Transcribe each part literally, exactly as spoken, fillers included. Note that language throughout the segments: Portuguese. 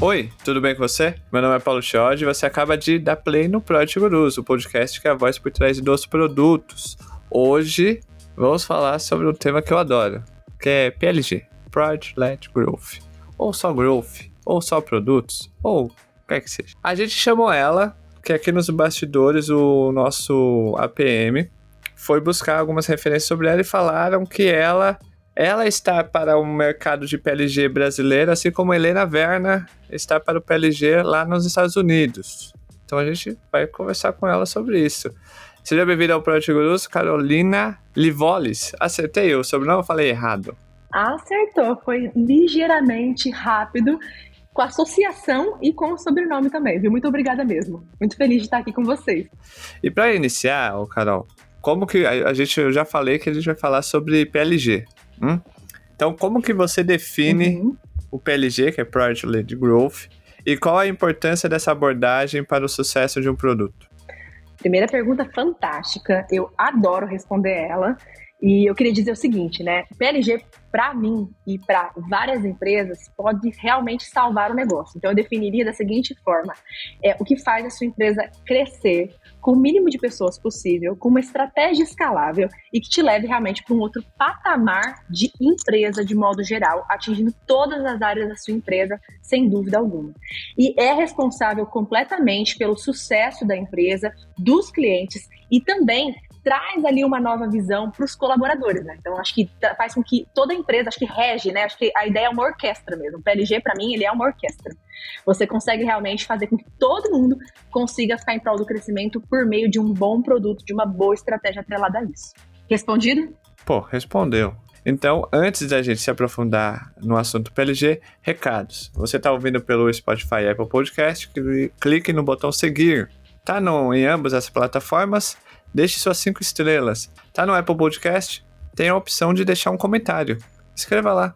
Oi, tudo bem com você? Meu nome é Paulo Chiodi e você acaba de dar play no Product Gurus, o podcast que é a voz por trás dos produtos. Hoje vamos falar sobre um tema que eu adoro, que é P L G, Product Led Growth. Ou só Growth, ou só produtos, ou o que é que seja. A gente chamou ela, que aqui nos bastidores o nosso A P M foi buscar algumas referências sobre ela e falaram que ela... Ela está para o mercado de P L G brasileiro, assim como Helena Werner está para o P L G lá nos Estados Unidos. Então a gente vai conversar com ela sobre isso. Seja bem-vinda ao Product Gurus, Carolina Livolis. Acertei o sobrenome ou falei errado? Acertou, foi ligeiramente rápido, com a associação e com o sobrenome também, viu? Muito obrigada mesmo. Muito feliz de estar aqui com vocês. E para iniciar, ô Carol, como que a, a gente, eu já falei que a gente vai falar sobre P L G. Hum? Então, como que você define uhum. o P L G, que é Product Led Growth, e qual a importância dessa abordagem para o sucesso de um produto? Primeira pergunta fantástica, eu adoro responder ela, e eu queria dizer o seguinte, né? P L G, para mim e para várias empresas, pode realmente salvar o negócio. Então, eu definiria da seguinte forma, é o que faz a sua empresa crescer com o mínimo de pessoas possível, com uma estratégia escalável e que te leve realmente para um outro patamar de empresa de modo geral, atingindo todas as áreas da sua empresa, sem dúvida alguma. E é responsável completamente pelo sucesso da empresa, dos clientes e também traz ali uma nova visão para os colaboradores, né? Então, acho que faz com que toda empresa, acho que rege, né? Acho que a ideia é uma orquestra mesmo. O P L G, para mim, ele é uma orquestra. Você consegue realmente fazer com que todo mundo consiga ficar em prol do crescimento por meio de um bom produto, de uma boa estratégia atrelada a isso. Respondido? Pô, respondeu. Então, antes da gente se aprofundar no assunto P L G, recados. Você está ouvindo pelo Spotify e Apple Podcast, clique no botão seguir. Tá no, em ambas as plataformas, deixe suas cinco estrelas. Tá no Apple Podcast? Tem a opção de deixar um comentário. Escreva lá.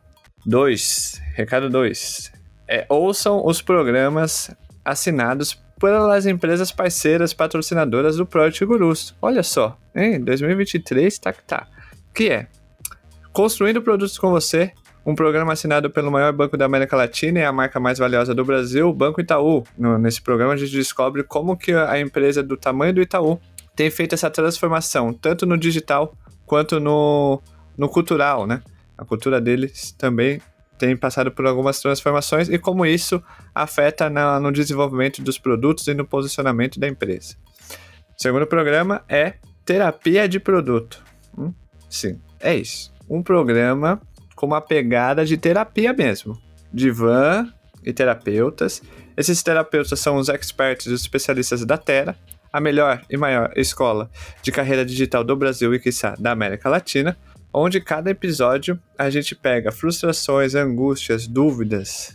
dois. Recado dois. É, ouçam os programas assinados pelas empresas parceiras patrocinadoras do Product Gurus. Olha só, em dois mil e vinte e três tá que tá. Que é Construindo Produtos com Você, um programa assinado pelo maior banco da América Latina e a marca mais valiosa do Brasil, o Banco Itaú. No, nesse programa a gente descobre como que a empresa do tamanho do Itaú tem feito essa transformação, tanto no digital quanto no, no cultural, né? A cultura deles também tem passado por algumas transformações e como isso afeta na, no desenvolvimento dos produtos e no posicionamento da empresa. O segundo programa é Terapia de Produto. Hum? Sim, é isso. Um programa com uma pegada de terapia mesmo. Divã e terapeutas. Esses terapeutas são os experts e os especialistas da Tera, a melhor e maior escola de carreira digital do Brasil e, quiçá, da América Latina, onde cada episódio a gente pega frustrações, angústias, dúvidas,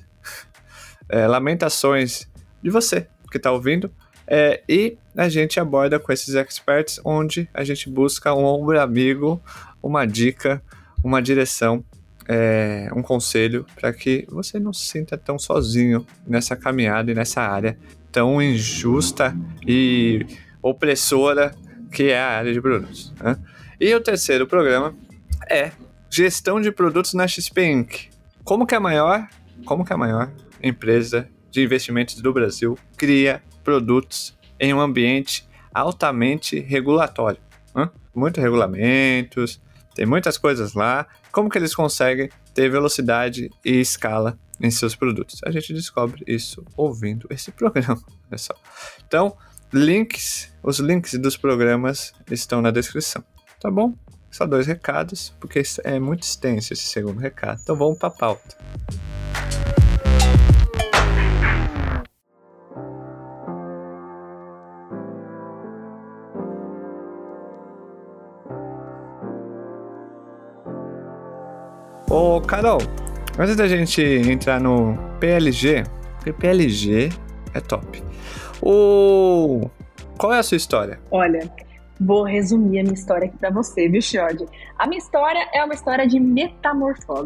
é, lamentações de você que está ouvindo, é, e a gente aborda com esses experts, onde a gente busca um ombro amigo, uma dica, uma direção, é, um conselho para que você não se sinta tão sozinho nessa caminhada e nessa área tão injusta e opressora que é a área de produtos, né? E o terceiro programa é Gestão de Produtos na X P Inc. Como que a maior, como que a maior empresa de investimentos do Brasil cria produtos em um ambiente altamente regulatório, né? Muitos regulamentos, tem muitas coisas lá. Como que eles conseguem ter velocidade e escala em seus produtos? A gente descobre isso ouvindo esse programa, olha só. Então, links, os links dos programas estão na descrição, tá bom? Só dois recados, porque é muito extenso esse segundo recado. Então vamos para a pauta. Ô, Carol, antes da gente entrar no P L G, porque P L G é top. O... Qual é a sua história? Olha, vou resumir a minha história aqui pra você, viu, Chiodi? A minha história é uma história de metamorfose.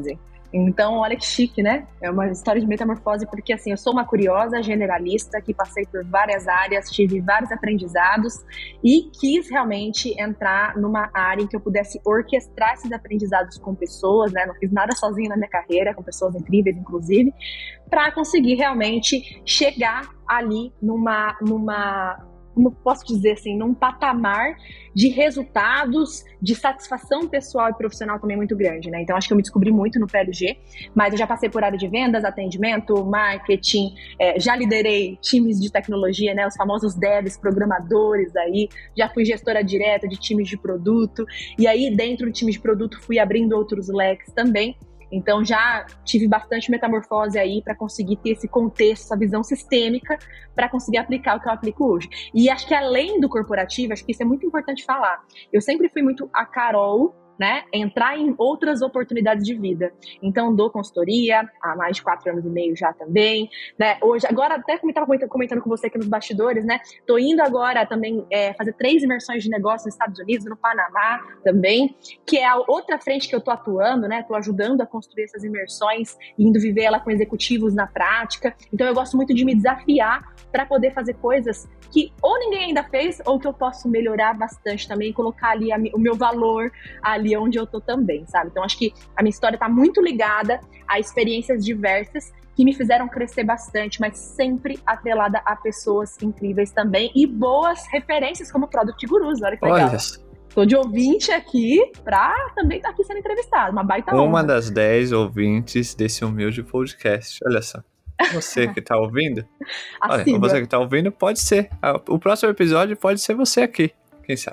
Então, olha que chique, né? É uma história de metamorfose, porque assim, eu sou uma curiosa generalista que passei por várias áreas, tive vários aprendizados e quis realmente entrar numa área em que eu pudesse orquestrar esses aprendizados com pessoas, né? Não fiz nada sozinha na minha carreira, com pessoas incríveis, inclusive, para conseguir realmente chegar ali numa, numa como posso dizer assim, num patamar de resultados, de satisfação pessoal e profissional também muito grande, né? Então, acho que eu me descobri muito no P L G, mas eu já passei por área de vendas, atendimento, marketing, é, já liderei times de tecnologia, né? Os famosos devs, programadores aí, já fui gestora direta de times de produto, e aí dentro do time de produto fui abrindo outros leques também. Então, já tive bastante metamorfose aí para conseguir ter esse contexto, essa visão sistêmica para conseguir aplicar o que eu aplico hoje. E acho que além do corporativo, acho que isso é muito importante falar. Eu sempre fui muito a Carol, né, entrar em outras oportunidades de vida. Então, dou consultoria há mais de quatro anos e meio já também, né, hoje, agora até como estava comentando com você aqui nos bastidores, né, tô indo agora também é, fazer três imersões de negócio nos Estados Unidos, no Panamá também, que é a outra frente que eu tô atuando, né, tô ajudando a construir essas imersões, indo viver ela com executivos na prática. Então, eu gosto muito de me desafiar para poder fazer coisas que ou ninguém ainda fez, ou que eu posso melhorar bastante também, colocar ali a, o meu valor ali onde eu tô também, sabe? Então, acho que a minha história tá muito ligada a experiências diversas que me fizeram crescer bastante, mas sempre atrelada a pessoas incríveis também e boas referências como Product Gurus, olha que legal. Olha. Tô de ouvinte aqui pra também estar tá aqui sendo entrevistado, uma baita honra. Uma das dez ouvintes desse humilde podcast, olha só. Você que tá ouvindo, olha, você que tá ouvindo, pode ser. O próximo episódio pode ser você aqui, quem sabe.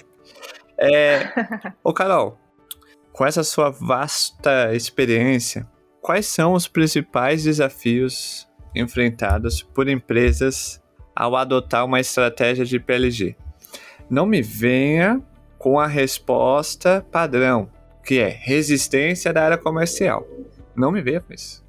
É, ô Carol, com essa sua vasta experiência, quais são os principais desafios enfrentados por empresas ao adotar uma estratégia de P L G? Não me venha com a resposta padrão, que é resistência da área comercial. Não me venha com isso.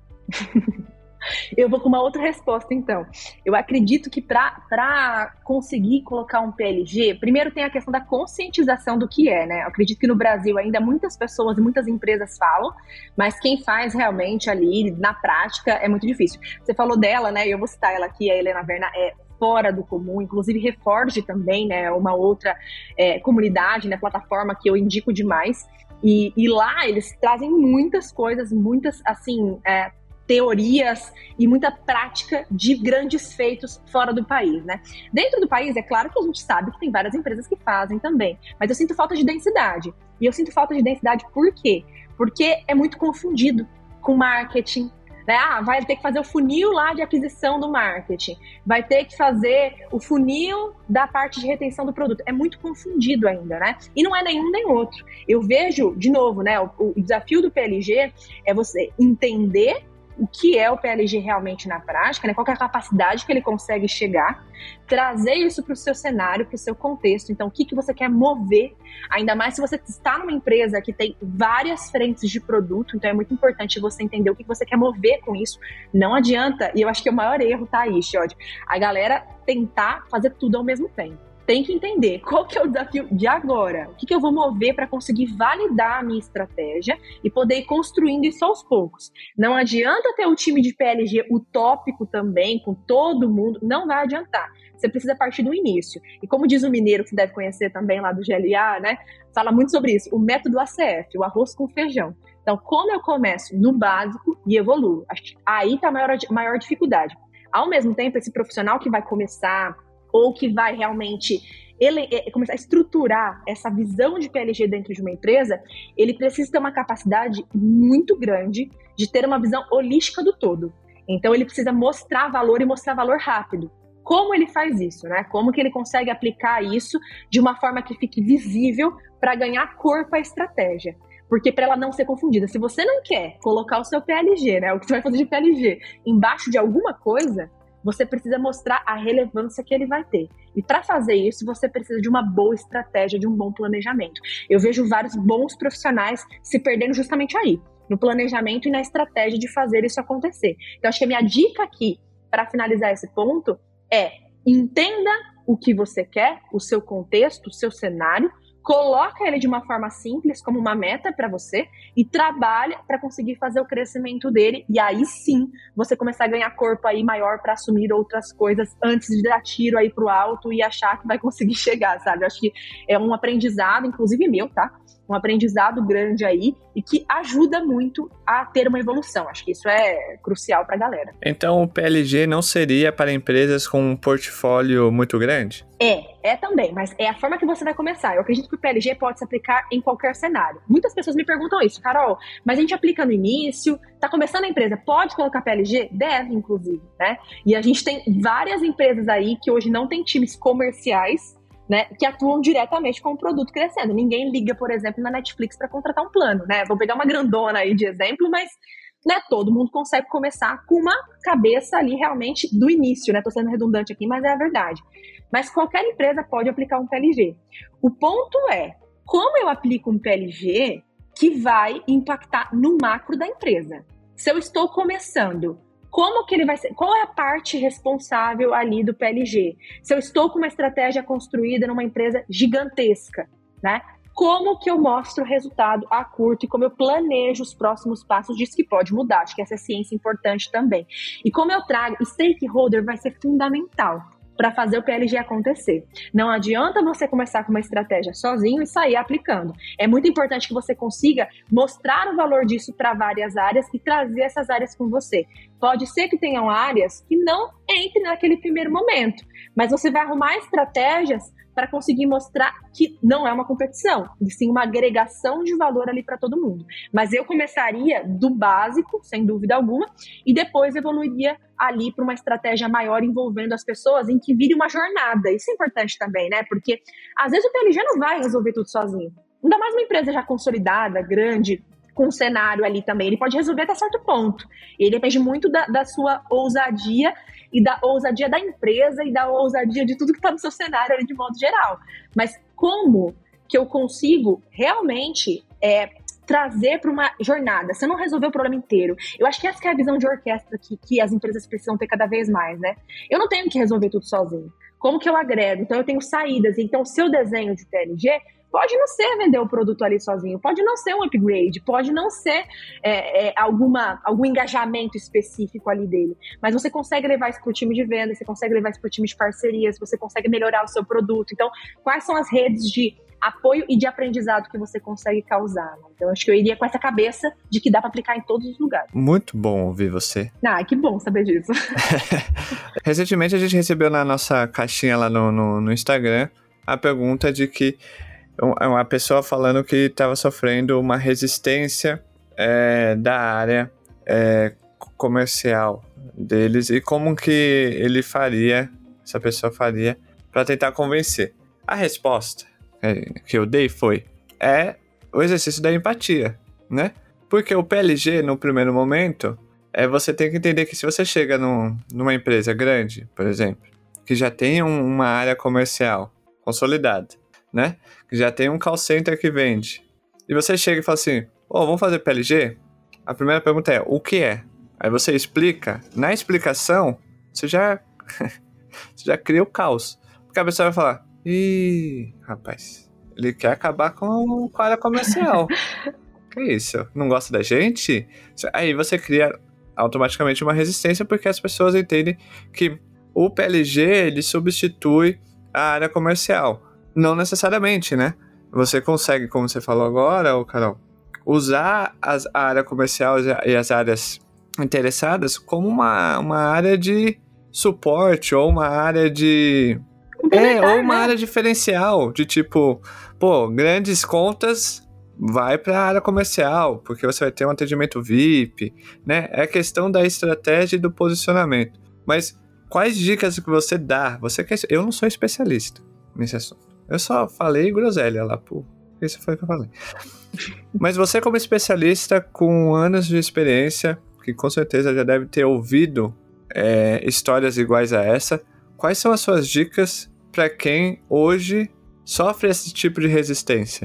Eu vou com uma outra resposta, então. Eu acredito que para conseguir colocar um P L G, primeiro tem a questão da conscientização do que é, né? Eu acredito que no Brasil ainda muitas pessoas e muitas empresas falam, mas quem faz realmente ali, na prática, é muito difícil. Você falou dela, né? Eu vou citar ela aqui, a Helena Verna, é fora do comum, inclusive Reforge também, né? Uma outra é, comunidade, né? Plataforma que eu indico demais. E, e lá eles trazem muitas coisas, muitas, assim... É, teorias e muita prática de grandes feitos fora do país, né? Dentro do país, é claro que a gente sabe que tem várias empresas que fazem também, mas eu sinto falta de densidade. E eu sinto falta de densidade por quê? Porque é muito confundido com marketing, né? Ah, vai ter que fazer o funil lá de aquisição do marketing, vai ter que fazer o funil da parte de retenção do produto. É muito confundido ainda, né? E não é nenhum nem outro. Eu vejo, de novo, né? O, o desafio do P L G é você entender o que é o P L G realmente na prática, né? Qual que é a capacidade que ele consegue chegar, trazer isso para o seu cenário, para o seu contexto. Então, o que, que você quer mover, ainda mais se você está numa empresa que tem várias frentes de produto, então é muito importante você entender o que, que você quer mover com isso. Não adianta, e eu acho que o maior erro tá aí, Xode, a galera tentar fazer tudo ao mesmo tempo. Tem que entender qual que é o desafio de agora, o que, que eu vou mover para conseguir validar a minha estratégia e poder ir construindo isso aos poucos. Não adianta ter um time de P L G utópico também, com todo mundo, não vai adiantar. Você precisa partir do início. E como diz o mineiro, que você deve conhecer também lá do G L A, né? Fala muito sobre isso, o método A C F, o arroz com feijão. Então, como eu começo no básico e evoluo? Aí está a maior, maior dificuldade. Ao mesmo tempo, esse profissional que vai começar ou que vai realmente ele, começar a estruturar essa visão de P L G dentro de uma empresa, ele precisa ter uma capacidade muito grande de ter uma visão holística do todo. Então, ele precisa mostrar valor e mostrar valor rápido. Como ele faz isso, né? Como que ele consegue aplicar isso de uma forma que fique visível para ganhar corpo à estratégia. Porque para ela não ser confundida, se você não quer colocar o seu P L G, né, o que você vai fazer de P L G, embaixo de alguma coisa, você precisa mostrar a relevância que ele vai ter. E para fazer isso, você precisa de uma boa estratégia, de um bom planejamento. Eu vejo vários bons profissionais se perdendo justamente aí, no planejamento e na estratégia de fazer isso acontecer. Então, acho que a minha dica aqui, para finalizar esse ponto, é entenda o que você quer, o seu contexto, o seu cenário, coloca ele de uma forma simples, como uma meta para você, e trabalha para conseguir fazer o crescimento dele, e aí sim, você começar a ganhar corpo aí maior para assumir outras coisas antes de dar tiro aí pro alto e achar que vai conseguir chegar, sabe? Eu acho que é um aprendizado, inclusive meu, tá? Um aprendizado grande aí e que ajuda muito a ter uma evolução. Acho que isso é crucial para a galera. Então o P L G não seria para empresas com um portfólio muito grande? É, é também, mas é a forma que você vai começar. Eu acredito que o P L G pode se aplicar em qualquer cenário. Muitas pessoas me perguntam isso, Carol, mas a gente aplica no início, tá começando a empresa, pode colocar P L G? Deve, inclusive, né? E a gente tem várias empresas aí que hoje não tem times comerciais, né, que atuam diretamente com o produto crescendo. Ninguém liga, por exemplo, na Netflix para contratar um plano, né? Vou pegar uma grandona aí de exemplo, mas né, todo mundo consegue começar com uma cabeça ali realmente do início, né? Tô sendo redundante aqui, mas é a verdade. Mas qualquer empresa pode aplicar um P L G. O ponto é, como eu aplico um P L G que vai impactar no macro da empresa? Se eu estou começando, como que ele vai ser? Qual é a parte responsável ali do P L G? Se eu estou com uma estratégia construída numa empresa gigantesca, né? Como que eu mostro o resultado a curto e como eu planejo os próximos passos disso que pode mudar? Acho que essa é ciência importante também. E como eu trago, stakeholder vai ser fundamental para fazer o P L G acontecer. Não adianta você começar com uma estratégia sozinho e sair aplicando. É muito importante que você consiga mostrar o valor disso para várias áreas e trazer essas áreas com você. Pode ser que tenham áreas que não entrem naquele primeiro momento, mas você vai arrumar estratégias para conseguir mostrar que não é uma competição, e sim uma agregação de valor ali para todo mundo. Mas eu começaria do básico, sem dúvida alguma, e depois evoluiria ali para uma estratégia maior envolvendo as pessoas, em que vire uma jornada. Isso é importante também, né? Porque às vezes o P L G não vai resolver tudo sozinho. Ainda mais uma empresa já consolidada, grande, com um cenário ali também. Ele pode resolver até certo ponto. Ele depende muito da, da sua ousadia e da ousadia da empresa e da ousadia de tudo que está no seu cenário ali de modo geral. Mas como que eu consigo realmente é, trazer para uma jornada? Você não resolveu o problema inteiro. Eu acho que essa que é a visão de orquestra que, que as empresas precisam ter cada vez mais, né? Eu não tenho que resolver tudo sozinho. Como que eu agrego? Então eu tenho saídas. Então o seu desenho de P L G pode não ser vender o produto ali sozinho, pode não ser um upgrade, pode não ser é, é, alguma, algum engajamento específico ali dele, mas você consegue levar isso para o time de venda, você consegue levar isso para o time de parcerias, você consegue melhorar o seu produto. Então, quais são as redes de apoio e de aprendizado que você consegue causar? Né? Então, acho que eu iria com essa cabeça de que dá para aplicar em todos os lugares. Muito bom ouvir você. Ah, que bom saber disso. Recentemente, a gente recebeu na nossa caixinha lá no, no, no Instagram a pergunta de que uma pessoa falando que estava sofrendo uma resistência é, da área é, comercial deles e como que ele faria, essa pessoa faria, para tentar convencer. A resposta que eu dei foi, é o exercício da empatia, né? Porque o P L G, no primeiro momento, é você tem que entender que se você chega num, numa empresa grande, por exemplo, que já tem um, uma área comercial consolidada, né? Que já tem um call center que vende. E você chega e fala assim, ô, oh, vamos fazer P L G? A primeira pergunta é, o que é? Aí você explica. Na explicação, você já, você já cria o caos. Porque a pessoa vai falar, ih, rapaz, ele quer acabar com, com a área comercial. Que isso? Não gosta da gente? Aí você cria automaticamente uma resistência porque as pessoas entendem que o P L G, ele substitui a área comercial. Não necessariamente, né? Você consegue, como você falou agora, ô Carol, usar as, a área comercial e as áreas interessadas como uma, uma área de suporte ou uma área de... É, ou uma área diferencial, de tipo, pô, grandes contas vai para a área comercial, porque você vai ter um atendimento V I P, né? É questão da estratégia e do posicionamento. Mas quais dicas que você dá? Você quer... Eu não sou especialista nesse assunto. Eu só falei groselha lá, pô. Isso foi o que eu falei. Mas você, como especialista com anos de experiência, que com certeza já deve ter ouvido é, histórias iguais a essa, quais são as suas dicas para quem hoje sofre esse tipo de resistência?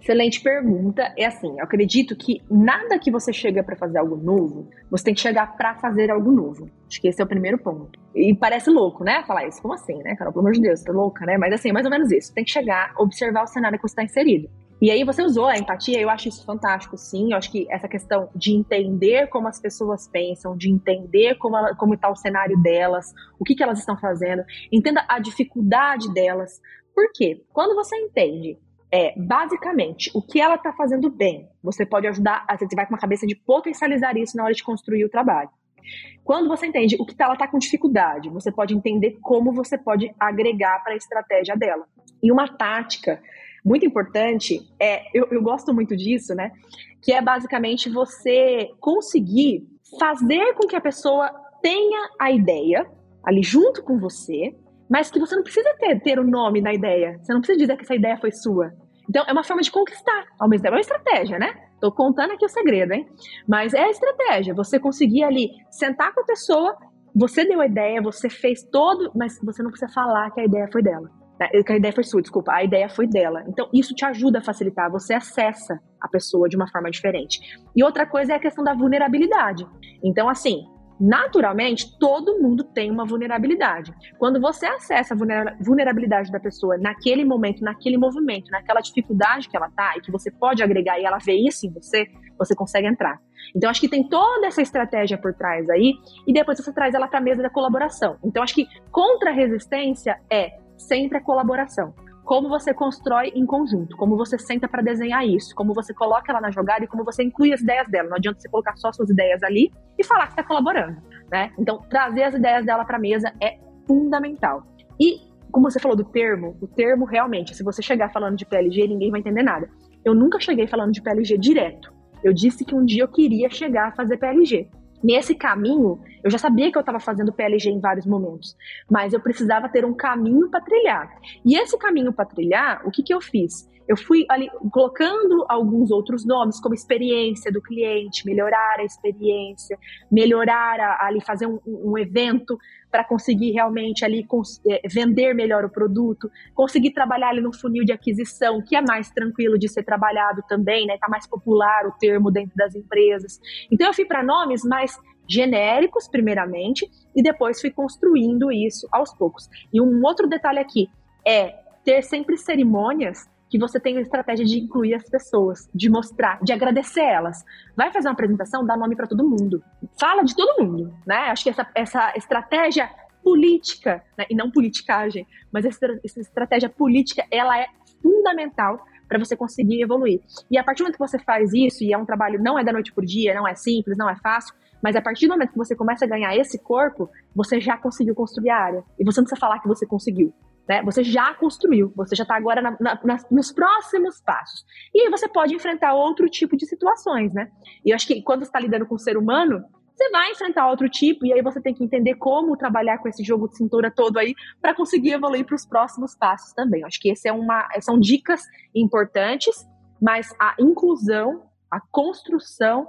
Excelente pergunta. É assim, eu acredito que nada que você chega para fazer algo novo, você tem que chegar para fazer algo novo. Acho que esse é o primeiro ponto. E parece louco, né? Falar isso. Como assim, né, Carol? Pelo amor de Deus, você é louca, né? Mas assim, é mais ou menos isso. Tem que chegar, observar o cenário que você está inserido. E aí você usou a empatia, eu acho isso fantástico, sim. Eu acho que essa questão de entender como as pessoas pensam, de entender como ela, como está o cenário delas, o que, que elas estão fazendo, entenda a dificuldade delas. Por quê? Quando você entende É, basicamente, o que ela está fazendo bem, você pode ajudar, você vai com uma cabeça de potencializar isso na hora de construir o trabalho. Quando você entende o que ela está com dificuldade, você pode entender como você pode agregar para a estratégia dela. E uma tática muito importante, é, eu, eu gosto muito disso, né? Que é basicamente você conseguir fazer com que a pessoa tenha a ideia ali junto com você, mas que você não precisa ter, ter o nome na ideia. Você não precisa dizer que essa ideia foi sua. Então, é uma forma de conquistar. Ao mesmo tempo, é uma estratégia, né? Tô contando aqui o segredo, hein? Mas é a estratégia. Você conseguir ali sentar com a pessoa, você deu a ideia, você fez todo, mas você não precisa falar que a ideia foi dela. Que a ideia foi sua, desculpa. A ideia foi dela. Então, isso te ajuda a facilitar. Você acessa a pessoa de uma forma diferente. E outra coisa é a questão da vulnerabilidade. Então, assim, naturalmente, todo mundo tem uma vulnerabilidade. Quando você acessa a vulnerabilidade da pessoa naquele momento, naquele movimento, naquela dificuldade que ela tá e que você pode agregar e ela vê isso em você, você consegue entrar. Então, acho que tem toda essa estratégia por trás aí e depois você traz ela para a mesa da colaboração. Então, acho que contra-resistência é sempre a colaboração. Como você constrói em conjunto, como você senta para desenhar isso, como você coloca ela na jogada e como você inclui as ideias dela. Não adianta você colocar só suas ideias ali e falar que está colaborando, né? Então, trazer as ideias dela para a mesa é fundamental. E, como você falou do termo, o termo realmente, se você chegar falando de P L G, ninguém vai entender nada. Eu nunca cheguei falando de P L G direto. Eu disse que um dia eu queria chegar a fazer P L G. Nesse caminho, eu já sabia que eu estava fazendo P L G em vários momentos, mas eu precisava ter um caminho para trilhar. E esse caminho para trilhar, o que, que eu fiz? Eu fui ali colocando alguns outros nomes, como experiência do cliente, melhorar a experiência, melhorar a, ali, fazer um, um evento para conseguir realmente ali cons- vender melhor o produto, conseguir trabalhar ali no funil de aquisição, que é mais tranquilo de ser trabalhado também, né? Tá mais popular o termo dentro das empresas. Então eu fui para nomes mais genéricos, primeiramente, e depois fui construindo isso aos poucos. E um outro detalhe aqui é ter sempre cerimônias que você tem a estratégia de incluir as pessoas, de mostrar, de agradecer elas. Vai fazer uma apresentação, dá nome para todo mundo. Fala de todo mundo, né? Acho que essa, essa estratégia política, né? E não politicagem, mas essa, essa estratégia política, ela é fundamental para você conseguir evoluir. E a partir do momento que você faz isso, e é um trabalho, não é da noite por dia, não é simples, não é fácil, mas a partir do momento que você começa a ganhar esse corpo, você já conseguiu construir a área. E você não precisa falar que você conseguiu. Né? Você já construiu, você já está agora na, na, na, nos próximos passos. E aí você pode enfrentar outro tipo de situações, né? E eu acho que quando você está lidando com o ser humano, você vai enfrentar outro tipo, e aí você tem que entender como trabalhar com esse jogo de cintura todo aí para conseguir evoluir para os próximos passos também. Eu acho que esse é uma, são dicas importantes, mas a inclusão, a construção,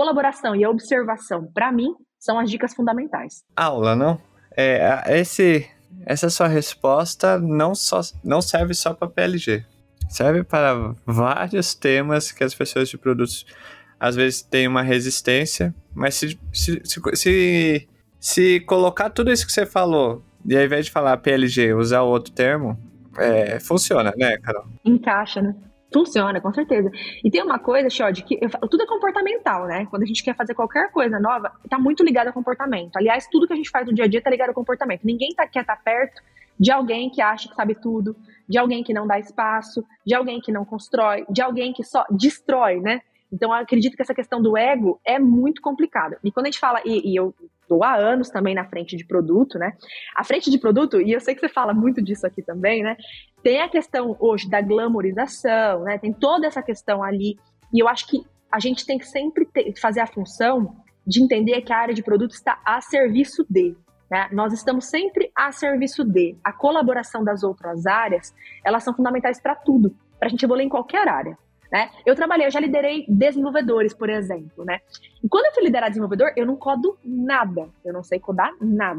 a colaboração e a observação, para mim, são as dicas fundamentais. Aula, não? É, esse... Essa sua resposta não, só, não serve só para P L G. Serve para vários temas que as pessoas de produtos às vezes têm uma resistência, mas se, se, se, se, se colocar tudo isso que você falou e ao invés de falar P L G, usar outro termo, é, funciona, né, Carol? Encaixa, né? Funciona, com certeza. E tem uma coisa, Xode, que eu falo, tudo é comportamental, né? Quando a gente quer fazer qualquer coisa nova, tá muito ligado ao comportamento. Aliás, tudo que a gente faz no dia a dia tá ligado ao comportamento. Ninguém tá, quer estar perto de alguém que acha que sabe tudo, de alguém que não dá espaço, de alguém que não constrói, de alguém que só destrói, né? Então, eu acredito que essa questão do ego é muito complicada. E quando a gente fala, e, e eu estou há anos também na frente de produto, né? A frente de produto, e eu sei que você fala muito disso aqui também, né? Tem a questão hoje da glamorização, né? Tem toda essa questão ali. E eu acho que a gente tem que sempre ter, fazer a função de entender que a área de produto está a serviço de. Né? Nós estamos sempre a serviço de. A colaboração das outras áreas, elas são fundamentais para tudo, para a gente evoluir em qualquer área. Né? Eu trabalhei, eu já liderei desenvolvedores, por exemplo, né? E quando eu fui liderar desenvolvedor, eu não codo nada, eu não sei codar nada.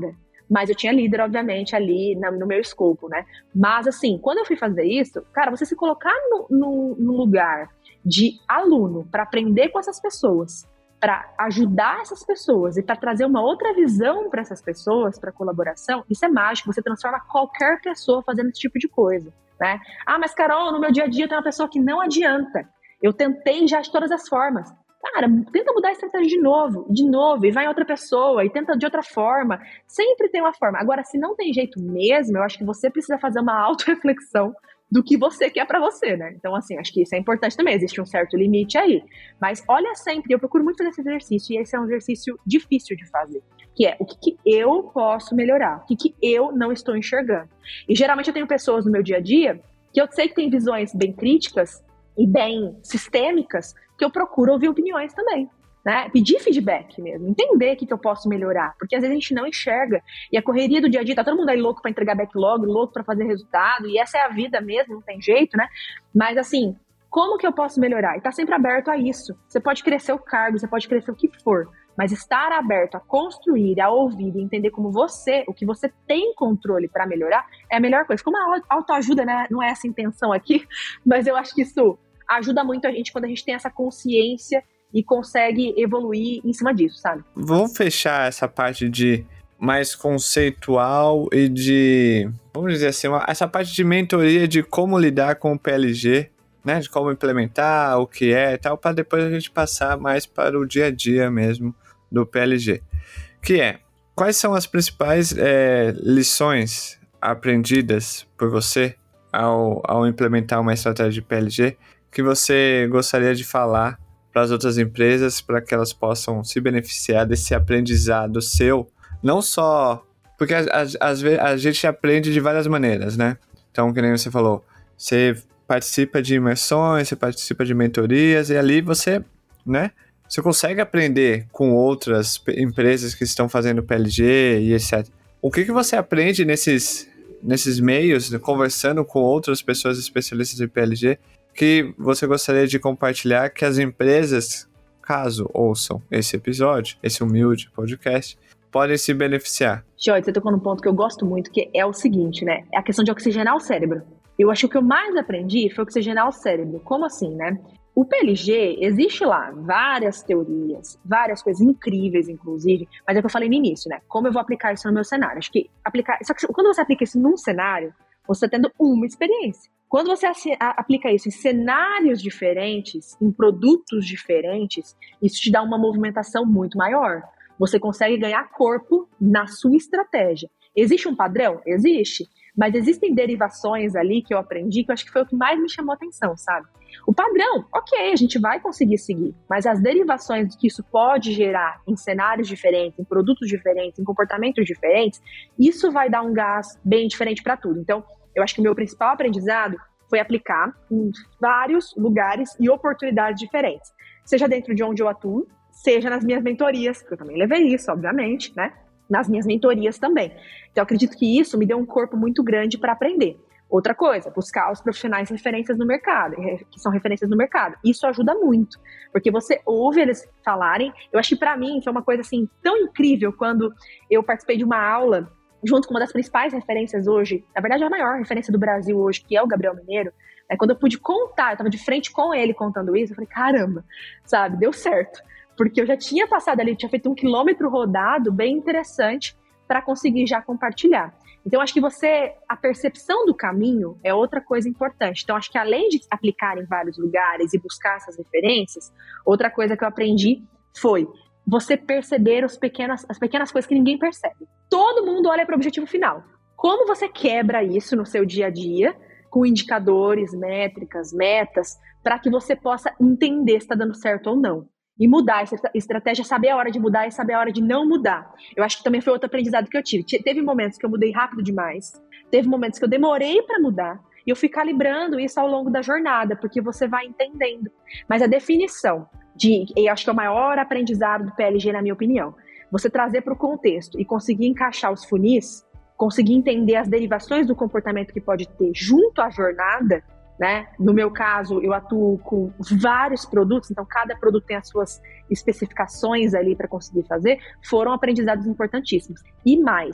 mas eu tinha líder, obviamente, ali no meu escopo, né? Mas, assim, quando eu fui fazer isso, cara, você se colocar no, no, no lugar de aluno para aprender com essas pessoas, para ajudar essas pessoas e para trazer uma outra visão para essas pessoas, para colaboração, isso é mágico, você transforma qualquer pessoa fazendo esse tipo de coisa, né? Ah, mas Carol, no meu dia a dia tem uma pessoa que não adianta, eu tentei já de todas as formas. Cara, tenta mudar a estratégia de novo, de novo, e vai em outra pessoa, e tenta de outra forma. Sempre tem uma forma. Agora, se não tem jeito mesmo, eu acho que você precisa fazer uma autorreflexão do que você quer pra você, né? Então, assim, acho que isso é importante também, existe um certo limite aí. Mas olha sempre, eu procuro muito fazer esse exercício, e esse é um exercício difícil de fazer, que é o que, que eu posso melhorar, o que, que eu não estou enxergando. E geralmente eu tenho pessoas no meu dia a dia que eu sei que têm visões bem críticas e bem sistêmicas, que eu procuro ouvir opiniões também, né? Pedir feedback mesmo, entender o que, que eu posso melhorar, porque às vezes a gente não enxerga, e a correria do dia a dia, tá todo mundo aí louco para entregar backlog, louco para fazer resultado, e essa é a vida mesmo, não tem jeito, né? Mas assim, como que eu posso melhorar? E tá sempre aberto a isso. Você pode crescer o cargo, você pode crescer o que for, mas estar aberto a construir, a ouvir e entender como você, o que você tem controle para melhorar, é a melhor coisa. Como a autoajuda, né? Não é essa a intenção aqui, mas eu acho que isso ajuda muito a gente quando a gente tem essa consciência e consegue evoluir em cima disso, sabe? Vamos fechar essa parte de mais conceitual e de, vamos dizer assim, uma, essa parte de mentoria de como lidar com o P L G, né? De como implementar, o que é e tal, para depois a gente passar mais para o dia a dia mesmo do P L G. Que é, quais são as principais é, lições aprendidas por você ao, ao implementar uma estratégia de P L G que você gostaria de falar para as outras empresas, para que elas possam se beneficiar desse aprendizado seu, não só... Porque às vezes a gente aprende de várias maneiras, né? Então, que nem você falou, você participa de imersões, você participa de mentorias, e ali você, né? Você consegue aprender com outras empresas que estão fazendo P L G e etcétera. O que, que você aprende nesses, nesses meios, conversando com outras pessoas especialistas em P L G, que você gostaria de compartilhar que as empresas, caso ouçam esse episódio, esse humilde podcast, podem se beneficiar? Joy, você tocou num ponto que eu gosto muito, que é o seguinte, né? É a questão de oxigenar o cérebro. Eu acho que o que eu mais aprendi foi oxigenar o cérebro. Como assim, né? O P L G, existe lá várias teorias, várias coisas incríveis, inclusive, mas é o que eu falei no início, né? Como eu vou aplicar isso no meu cenário? Acho que aplicar... Só que quando você aplica isso num cenário, você está tendo uma experiência. Quando você aplica isso em cenários diferentes, em produtos diferentes, isso te dá uma movimentação muito maior. Você consegue ganhar corpo na sua estratégia. Existe um padrão? Existe. Mas existem derivações ali que eu aprendi que eu acho que foi o que mais me chamou a atenção, sabe? O padrão, ok, a gente vai conseguir seguir, mas as derivações que isso pode gerar em cenários diferentes, em produtos diferentes, em comportamentos diferentes, isso vai dar um gás bem diferente para tudo. Então, eu acho que o meu principal aprendizado foi aplicar em vários lugares e oportunidades diferentes. Seja dentro de onde eu atuo, seja nas minhas mentorias, porque eu também levei isso, obviamente, né? Nas minhas mentorias também. Então, eu acredito que isso me deu um corpo muito grande para aprender. Outra coisa, buscar os profissionais referências no mercado, que são referências no mercado. Isso ajuda muito, porque você ouve eles falarem. Eu acho que para mim foi uma coisa assim tão incrível quando eu participei de uma aula junto com uma das principais referências hoje, na verdade é a maior referência do Brasil hoje, que é o Gabriel Mineiro. É, quando eu pude contar, eu tava de frente com ele contando isso, eu falei, caramba, sabe, deu certo. Porque eu já tinha passado ali, tinha feito um quilômetro rodado bem interessante para conseguir já compartilhar. Então, acho que você, a percepção do caminho é outra coisa importante. Então, acho que além de aplicar em vários lugares e buscar essas referências, outra coisa que eu aprendi foi você perceber os pequenas, as pequenas coisas que ninguém percebe. Todo mundo olha para o objetivo final. Como você quebra isso no seu dia a dia, com indicadores, métricas, metas, para que você possa entender se está dando certo ou não. E mudar essa estratégia, saber a hora de mudar e saber a hora de não mudar. Eu acho que também foi outro aprendizado que eu tive. Teve momentos que eu mudei rápido demais, teve momentos que eu demorei para mudar, e eu fui calibrando isso ao longo da jornada, porque você vai entendendo. Mas a definição de, eu acho que é o maior aprendizado do P L G, na minha opinião, você trazer para o contexto e conseguir encaixar os funis, conseguir entender as derivações do comportamento que pode ter junto à jornada, né? No meu caso, eu atuo com vários produtos, então cada produto tem as suas especificações ali para conseguir fazer, foram aprendizados importantíssimos. E mais,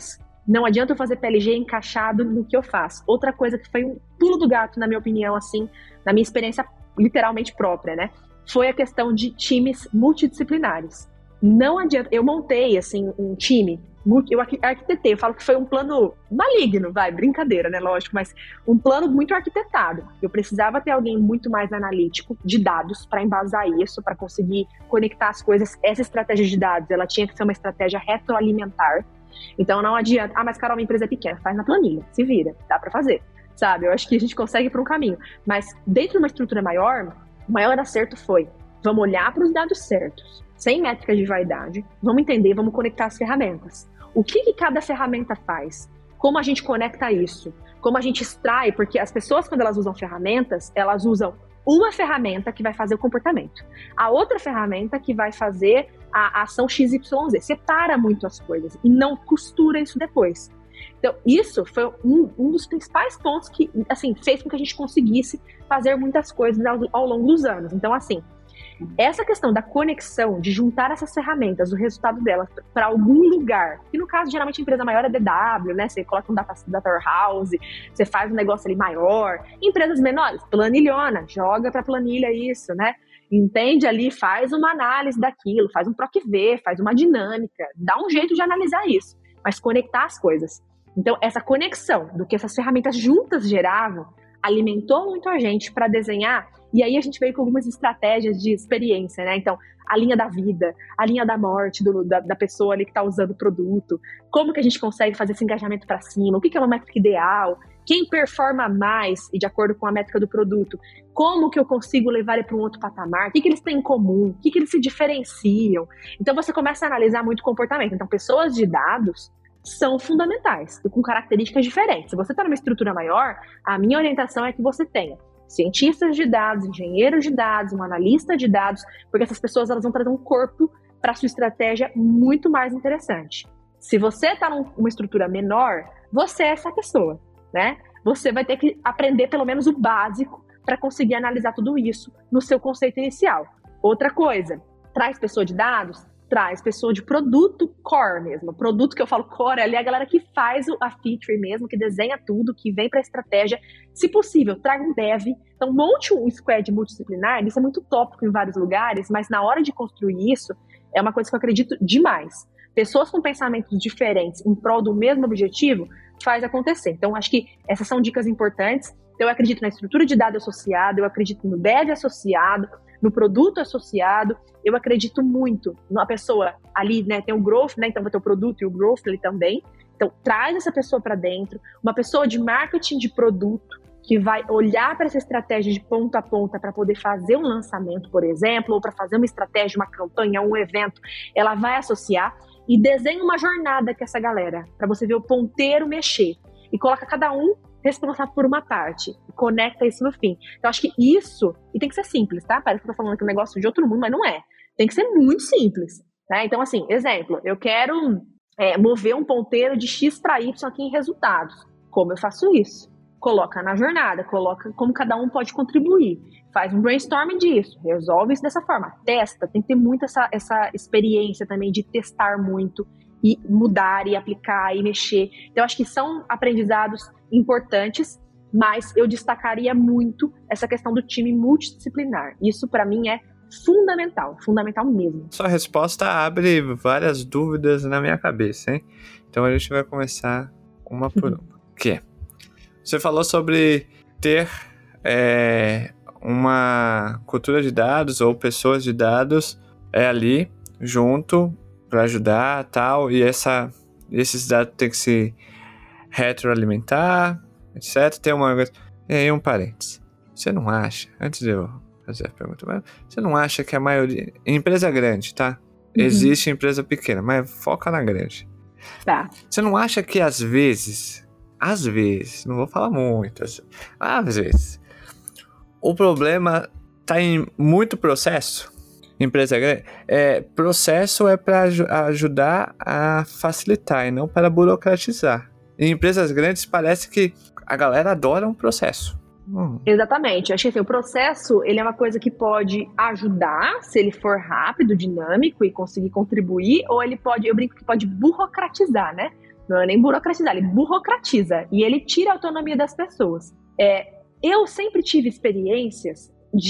Não adianta eu fazer P L G encaixado no que eu faço. Outra coisa que foi um pulo do gato, na minha opinião, assim, na minha experiência literalmente própria, né? Foi a questão de times multidisciplinares. Não adianta, eu montei, assim, um time, eu arquitetei, eu falo que foi um plano maligno, vai, brincadeira, né, lógico, mas um plano muito arquitetado. Eu precisava ter alguém muito mais analítico de dados para embasar isso, para conseguir conectar as coisas. Essa estratégia de dados, ela tinha que ser uma estratégia retroalimentar. Então não adianta, ah, mas Carol, minha empresa é pequena, faz na planilha, se vira, dá para fazer, sabe? Eu acho que a gente consegue ir para um caminho, mas dentro de uma estrutura maior, o maior acerto foi, vamos olhar para os dados certos, sem métricas de vaidade, vamos entender, vamos conectar as ferramentas. O que, que cada ferramenta faz? Como a gente conecta isso? Como a gente extrai? Porque as pessoas, quando elas usam ferramentas, elas usam uma ferramenta que vai fazer o comportamento, a outra ferramenta que vai fazer a ação X Y Z. Separa muito as coisas e não costura isso depois. Então, isso foi um, um dos principais pontos que, assim, fez com que a gente conseguisse fazer muitas coisas ao, ao longo dos anos. Então, assim, essa questão da conexão, de juntar essas ferramentas, o resultado delas para algum lugar, que no caso, geralmente a empresa maior é D W, né? Você coloca um data, data warehouse, você faz um negócio ali maior. Empresas menores, planilhona, joga para planilha isso, né? Entende ali, faz uma análise daquilo, faz um P R O C V, faz uma dinâmica, dá um jeito de analisar isso, mas conectar as coisas. Então, essa conexão do que essas ferramentas juntas geravam, alimentou muito a gente para desenhar, e aí a gente veio com algumas estratégias de experiência, né? Então, a linha da vida, a linha da morte do, da, da pessoa ali que está usando o produto, como que a gente consegue fazer esse engajamento para cima, o que, que é uma métrica ideal, quem performa mais e de acordo com a métrica do produto, como que eu consigo levar ele para um outro patamar, o que, que eles têm em comum, o que, que eles se diferenciam. Então, você começa a analisar muito o comportamento. Então, pessoas de dados são fundamentais e com características diferentes. Se você está numa estrutura maior, a minha orientação é que você tenha cientistas de dados, engenheiros de dados, um analista de dados, porque essas pessoas elas vão trazer um corpo para a sua estratégia muito mais interessante. Se você está numa estrutura menor, você é essa pessoa, né? Você vai ter que aprender pelo menos o básico para conseguir analisar tudo isso no seu conceito inicial. Outra coisa, traz pessoa de dados, traz pessoa de produto core mesmo. Produto que eu falo core, ali é a galera que faz a feature mesmo, que desenha tudo, que vem para a estratégia. Se possível, traga um dev. Então, monte um squad multidisciplinar. Isso é muito tópico em vários lugares, mas na hora de construir isso, é uma coisa que eu acredito demais. Pessoas com pensamentos diferentes em prol do mesmo objetivo, faz acontecer. Então, acho que essas são dicas importantes. Então, eu acredito na estrutura de dados associada, eu acredito no dev associado, no produto associado, eu acredito muito na pessoa ali, né, tem o growth, né, então vai ter o produto e o growth ali também, então traz essa pessoa para dentro, uma pessoa de marketing de produto, que vai olhar para essa estratégia de ponta a ponta para poder fazer um lançamento, por exemplo, ou para fazer uma estratégia, uma campanha, um evento, ela vai associar e desenha uma jornada com essa galera, para você ver o ponteiro mexer, e coloca cada um responsável por uma parte, e conecta isso no fim. Então, acho que isso, e tem que ser simples, tá? Parece que eu tô falando que é um negócio de outro mundo, mas não é. Tem que ser muito simples, tá? Então, assim, exemplo, eu quero é, mover um ponteiro de X para Y aqui em resultados. Como eu faço isso? Coloca na jornada, coloca como cada um pode contribuir. Faz um brainstorming disso, resolve isso dessa forma. Testa, tem que ter muito essa, essa experiência também de testar muito, e mudar, e aplicar, e mexer. Então, acho que são aprendizados importantes, mas eu destacaria muito essa questão do time multidisciplinar. Isso, para mim, é fundamental, fundamental mesmo. Sua resposta abre várias dúvidas na minha cabeça, hein? Então, a gente vai começar uma por uma. Que é, você falou sobre ter é, uma cultura de dados ou pessoas de dados é, ali, junto, para ajudar tal, e essa, esses dados tem que se retroalimentar, etcétera. Tem uma... E aí um parênteses. Você não acha, antes de eu fazer a pergunta, mas você não acha que a maioria... Empresa grande, tá? Uhum. Existe empresa pequena, mas foca na grande. Tá. Você não acha que às vezes, às vezes, não vou falar muito, às vezes, o problema tá em muito processo? Empresa grande, é, processo é para aj- ajudar a facilitar e não para burocratizar. Em empresas grandes parece que a galera adora um processo. Hum. Exatamente. Acho que assim, o processo ele é uma coisa que pode ajudar se ele for rápido, dinâmico e conseguir contribuir, ou ele pode, eu brinco que pode burocratizar, né? Não é nem burocratizar, ele burocratiza. E ele tira a autonomia das pessoas. É, eu sempre tive experiências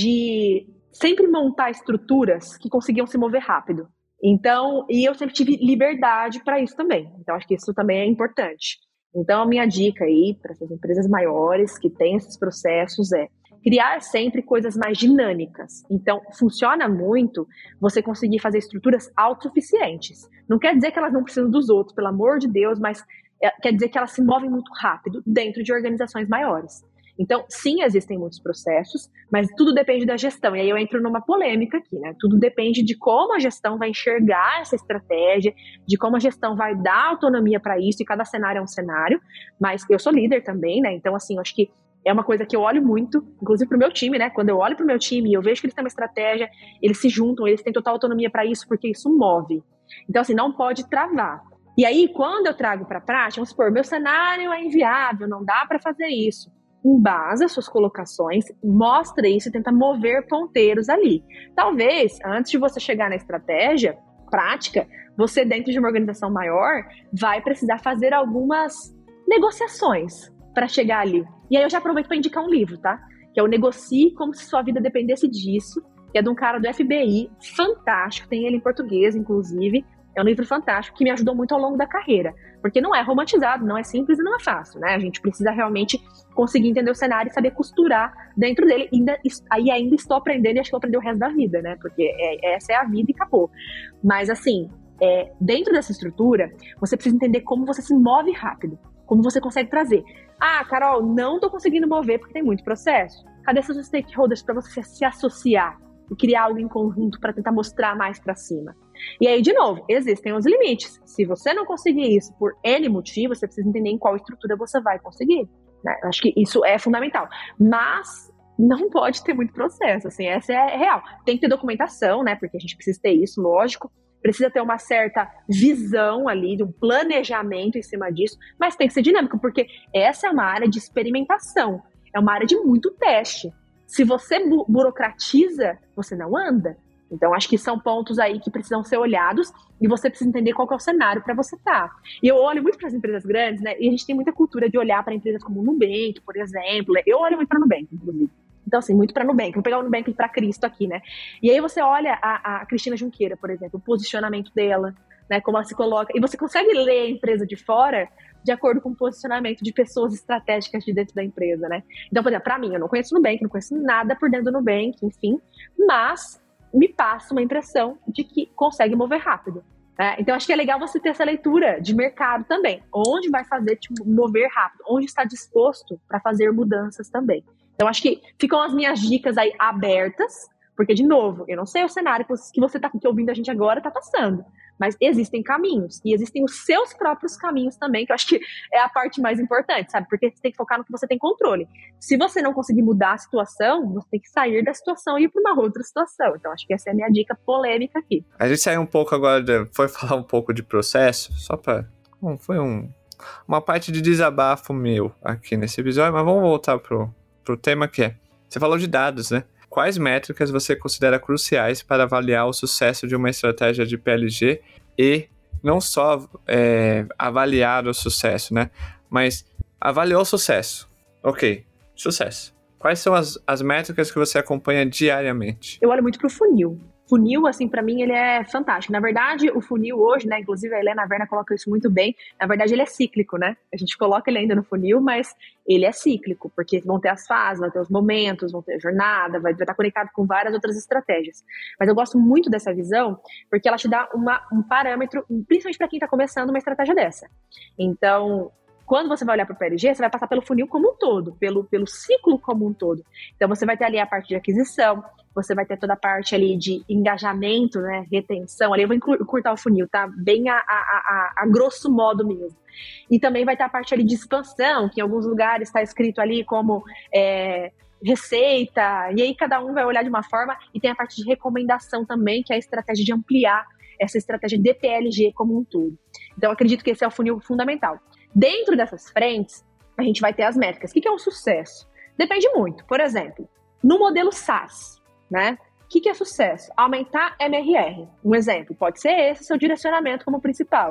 de sempre montar estruturas que conseguiam se mover rápido. Então, e eu sempre tive liberdade para isso também. Então, acho que isso também é importante. Então, a minha dica aí para essas empresas maiores que têm esses processos é criar sempre coisas mais dinâmicas. Então, funciona muito você conseguir fazer estruturas autossuficientes. Não quer dizer que elas não precisam dos outros, pelo amor de Deus, mas é, quer dizer que elas se movem muito rápido dentro de organizações maiores. Então, sim, existem muitos processos, mas tudo depende da gestão. E aí eu entro numa polêmica aqui, né? Tudo depende de como a gestão vai enxergar essa estratégia, de como a gestão vai dar autonomia para isso, e cada cenário é um cenário. Mas eu sou líder também, né? Então, assim, eu acho que é uma coisa que eu olho muito, inclusive pro meu time, né? Quando eu olho pro meu time e eu vejo que eles têm uma estratégia, eles se juntam, eles têm total autonomia para isso, porque isso move. Então, assim, não pode travar. E aí, quando eu trago para a prática, vamos supor, meu cenário é inviável, não dá para fazer isso. Embasa suas colocações, mostra isso e tenta mover ponteiros ali. Talvez, antes de você chegar na estratégia prática, você, dentro de uma organização maior, vai precisar fazer algumas negociações para chegar ali. E aí eu já aproveito para indicar um livro, tá? Que é o Negocie Como Se Sua Vida Dependesse Disso, que é de um cara do F B I, fantástico, tem ele em português, inclusive. É um livro fantástico que me ajudou muito ao longo da carreira, porque não é romantizado, não é simples e não é fácil, né? A gente precisa realmente conseguir entender o cenário e saber costurar dentro dele. E ainda, aí ainda estou aprendendo e acho que vou aprender o resto da vida, né? Porque é, essa é a vida e acabou. Mas assim, é, dentro dessa estrutura, você precisa entender como você se move rápido, como você consegue trazer. Ah, Carol, não estou conseguindo mover porque tem muito processo. Cadê seus stakeholders para você se associar e criar algo em conjunto para tentar mostrar mais para cima? E aí, de novo, existem os limites. Se você não conseguir isso por N motivo, você precisa entender em qual estrutura você vai conseguir, né? Eu acho que isso é fundamental. Mas não pode ter muito processo, assim, essa é real. Tem que ter documentação, né? Porque a gente precisa ter isso, lógico. Precisa ter uma certa visão ali, de um planejamento em cima disso, mas tem que ser dinâmico, porque essa é uma área de experimentação, é uma área de muito teste. Se você bu- burocratiza, você não anda. Então, acho que são pontos aí que precisam ser olhados e você precisa entender qual que é o cenário para você estar. E eu olho muito para as empresas grandes, né? E a gente tem muita cultura de olhar para empresas como o Nubank, por exemplo. Eu olho muito para o Nubank, inclusive. Então, assim, muito para o Nubank. Vou pegar o Nubank para Cristo aqui, né? E aí você olha a, a Cristina Junqueira, por exemplo, o posicionamento dela, né? Como ela se coloca. E você consegue ler a empresa de fora de acordo com o posicionamento de pessoas estratégicas de dentro da empresa, né? Então, por exemplo, para mim, eu não conheço o Nubank, não conheço nada por dentro do Nubank, enfim. Mas me passa uma impressão de que consegue mover rápido. Né? Então, acho que é legal você ter essa leitura de mercado também. Onde vai fazer te mover rápido? Onde está disposto para fazer mudanças também? Então, acho que ficam as minhas dicas aí abertas, porque, de novo, eu não sei o cenário que você está ouvindo a gente agora está passando, mas existem caminhos, e existem os seus próprios caminhos também, que eu acho que é a parte mais importante, sabe? Porque você tem que focar no que você tem controle. Se você não conseguir mudar a situação, você tem que sair da situação e ir para uma outra situação. Então, acho que essa é a minha dica polêmica aqui. A gente saiu um pouco agora, de, foi falar um pouco de processo, só para... Bom, foi um, uma parte de desabafo meu aqui nesse episódio, mas vamos voltar pro pro tema que é, você falou de dados, né? Quais métricas você considera cruciais para avaliar o sucesso de uma estratégia de P L G e não só é, avaliar o sucesso, né? Mas avaliou o sucesso. Ok, sucesso. Quais são as, as métricas que você acompanha diariamente? Eu olho muito pro funil. Funil, assim, para mim, ele é fantástico. Na verdade, o funil hoje, né, inclusive a Helena Verna coloca isso muito bem, na verdade ele é cíclico, né? A gente coloca ele ainda no funil, mas ele é cíclico, porque vão ter as fases, vão ter os momentos, vão ter a jornada, vai, vai estar conectado com várias outras estratégias. Mas eu gosto muito dessa visão, porque ela te dá uma, um parâmetro, principalmente para quem está começando uma estratégia dessa. Então, quando você vai olhar para o P L G, você vai passar pelo funil como um todo, pelo, pelo ciclo como um todo. Então, você vai ter ali a parte de aquisição, você vai ter toda a parte ali de engajamento, né, retenção. Ali eu vou encurtar o funil, tá? Bem a, a, a, a grosso modo mesmo. E também vai ter a parte ali de expansão, que em alguns lugares está escrito ali como é, receita, e aí cada um vai olhar de uma forma, e tem a parte de recomendação também, que é a estratégia de ampliar essa estratégia de P L G como um todo. Então, eu acredito que esse é o funil fundamental. Dentro dessas frentes, a gente vai ter as métricas. O que é um sucesso? Depende muito. Por exemplo, no modelo SaaS, né? O que é sucesso? Aumentar M R R. Um exemplo, pode ser esse seu direcionamento como principal.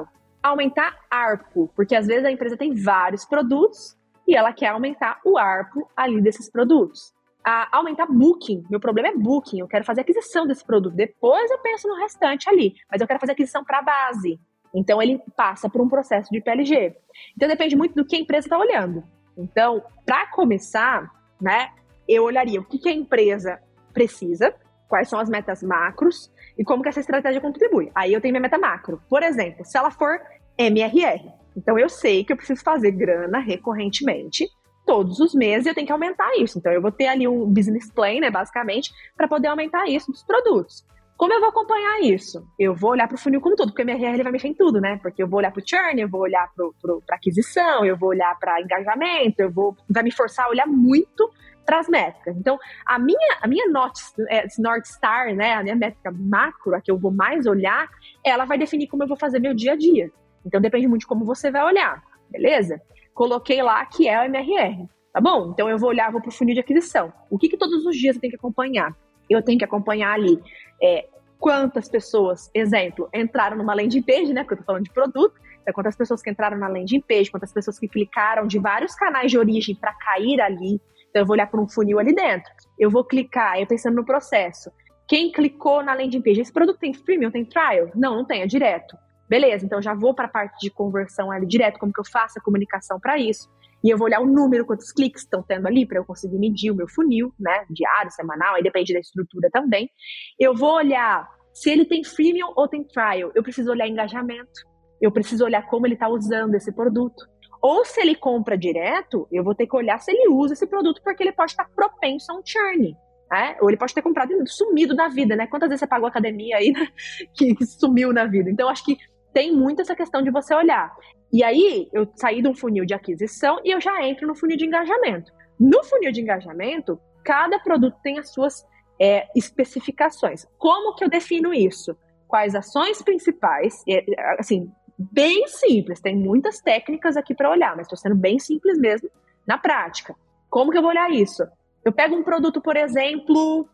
aumentar A R P U, porque às vezes a empresa tem vários produtos e ela quer aumentar o A R P U ali desses produtos. A aumentar booking, meu problema é booking, eu quero fazer aquisição desse produto, depois eu penso no restante ali, mas eu quero fazer aquisição para a base. Então ele passa por um processo de P L G. Então depende muito do que a empresa está olhando. Então, para começar, né, eu olharia o que, que a empresa precisa, quais são as metas macros e como que essa estratégia contribui. Aí eu tenho minha meta macro. Por exemplo, se ela for M R R, então eu sei que eu preciso fazer grana recorrentemente, todos os meses eu tenho que aumentar isso. Então eu vou ter ali um business plan, né, basicamente, para poder aumentar isso dos produtos. Como eu vou acompanhar isso? Eu vou olhar para o funil como tudo, porque o M R R ele vai mexer em tudo, né? Porque eu vou olhar para o churn, eu vou olhar para aquisição, eu vou olhar para engajamento, eu vou vai me forçar a olhar muito para as métricas. Então, a minha, a minha North, é, North Star, né, a minha métrica macro, a que eu vou mais olhar, ela vai definir como eu vou fazer meu dia a dia. Então, depende muito de como você vai olhar, beleza? Coloquei lá que é o M R R, tá bom? Então, eu vou olhar, vou para o funil de aquisição. O que, que todos os dias eu tenho que acompanhar? Eu tenho que acompanhar ali é, quantas pessoas, exemplo, entraram numa landing page, né, porque eu tô falando de produto, então quantas pessoas que entraram na landing page, quantas pessoas que clicaram de vários canais de origem para cair ali. Então eu vou olhar para um funil ali dentro. Eu vou clicar, eu pensando no processo. Quem clicou na landing page, esse produto tem freemium, tem trial? Não, não tem, é direto. Beleza, então já vou para a parte de conversão ali direto, como que eu faço a comunicação para isso. E eu vou olhar o número, quantos cliques estão tendo ali, para eu conseguir medir o meu funil, né, diário, semanal, aí depende da estrutura também. Eu vou olhar se ele tem freemium ou tem trial. Eu preciso olhar engajamento, eu preciso olhar como ele está usando esse produto. Ou se ele compra direto, eu vou ter que olhar se ele usa esse produto, porque ele pode estar propenso a um churn, né? Ou ele pode ter comprado e sumido da vida, né? Quantas vezes você pagou a academia aí, né? que, que sumiu na vida? Então, acho que tem muito essa questão de você olhar. E aí, eu saí de um funil de aquisição e eu já entro no funil de engajamento. No funil de engajamento, cada produto tem as suas é, especificações. Como que eu defino isso? Quais ações principais, é, assim, bem simples, tem muitas técnicas aqui para olhar, mas estou sendo bem simples mesmo na prática. Como que eu vou olhar isso? Eu pego um produto, por exemplo,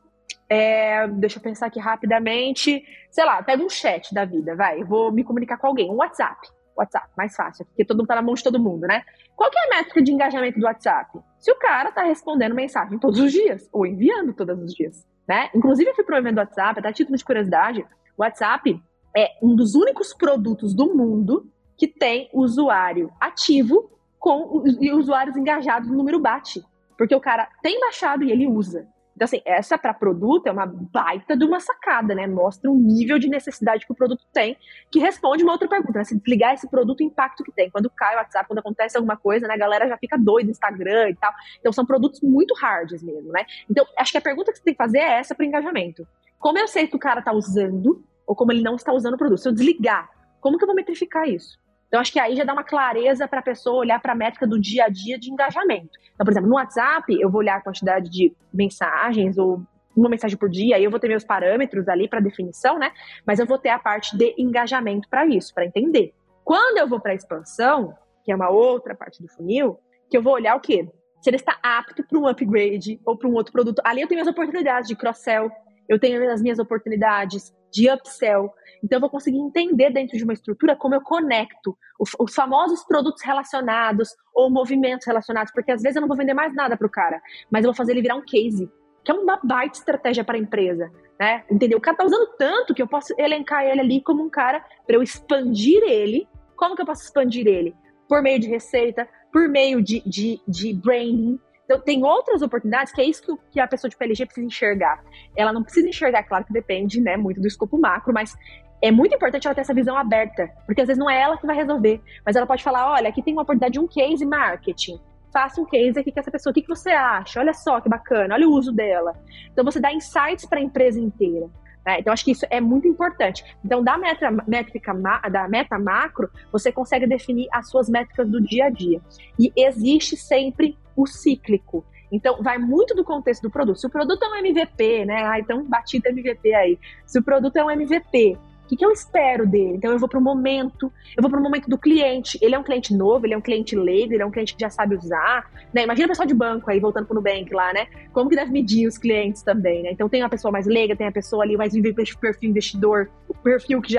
é, deixa eu pensar aqui rapidamente, sei lá, pego um chat da vida, vai, eu vou me comunicar com alguém, um WhatsApp. WhatsApp, mais fácil, porque todo mundo tá na mão de todo mundo, né? Qual que é a métrica de engajamento do WhatsApp? Se o cara tá respondendo mensagem todos os dias, ou enviando todos os dias, né? Inclusive, eu fui pro evento do WhatsApp, até a título de curiosidade, o WhatsApp é um dos únicos produtos do mundo que tem usuário ativo com e usuários engajados no número bate. Porque o cara tem baixado e ele usa. Então, assim, essa para produto é uma baita de uma sacada, né? Mostra um nível de necessidade que o produto tem, que responde uma outra pergunta, né? Se desligar esse produto, o impacto que tem. Quando cai o WhatsApp, quando acontece alguma coisa, né? A galera já fica doida no Instagram e tal. Então, são produtos muito hards mesmo, né? Então, acho que a pergunta que você tem que fazer é essa para engajamento. Como eu sei que o cara tá usando, ou como ele não está usando o produto? Se eu desligar, como que eu vou metrificar isso? Então, acho que aí já dá uma clareza para a pessoa olhar para a métrica do dia a dia de engajamento. Então, por exemplo, no WhatsApp, eu vou olhar a quantidade de mensagens ou uma mensagem por dia, aí eu vou ter meus parâmetros ali para definição, né? Mas eu vou ter a parte de engajamento para isso, para entender. Quando eu vou para a expansão, que é uma outra parte do funil, que eu vou olhar o quê? Se ele está apto para um upgrade ou para um outro produto. Ali eu tenho as oportunidades de cross-sell, eu tenho as minhas oportunidades de upsell. Então, eu vou conseguir entender dentro de uma estrutura como eu conecto os, os famosos produtos relacionados ou movimentos relacionados, porque às vezes eu não vou vender mais nada para o cara, mas eu vou fazer ele virar um case, que é uma baita estratégia para a empresa, né? Entendeu? O cara tá usando tanto que eu posso elencar ele ali como um cara para eu expandir ele. Como que eu posso expandir ele? Por meio de receita, por meio de, de, de branding. Então, tem outras oportunidades que é isso que, que a pessoa de P L G precisa enxergar. Ela não precisa enxergar, claro que depende, né, muito do escopo macro, mas é muito importante ela ter essa visão aberta, porque às vezes não é ela que vai resolver, mas ela pode falar, olha, aqui tem uma oportunidade de um case marketing, faça um case aqui com essa pessoa, o que, que você acha? Olha só que bacana, olha o uso dela. Então, você dá insights para a empresa inteira. Né? Então, acho que isso é muito importante. Então, da meta, métrica, da meta macro, você consegue definir as suas métricas do dia a dia. E existe sempre o cíclico. Então, vai muito do contexto do produto. Se o produto é um M V P, né? Ah, então, batido M V P aí. Se o produto é um M V P, o que, que eu espero dele? Então, eu vou para o momento, eu vou para o momento do cliente. Ele é um cliente novo, ele é um cliente leigo, ele é um cliente que já sabe usar, né? Imagina o pessoal de banco aí, voltando para o Nubank lá, né? Como que deve medir os clientes também, né? Então, tem a pessoa mais leiga, tem a pessoa ali mais perfil investidor, o perfil que já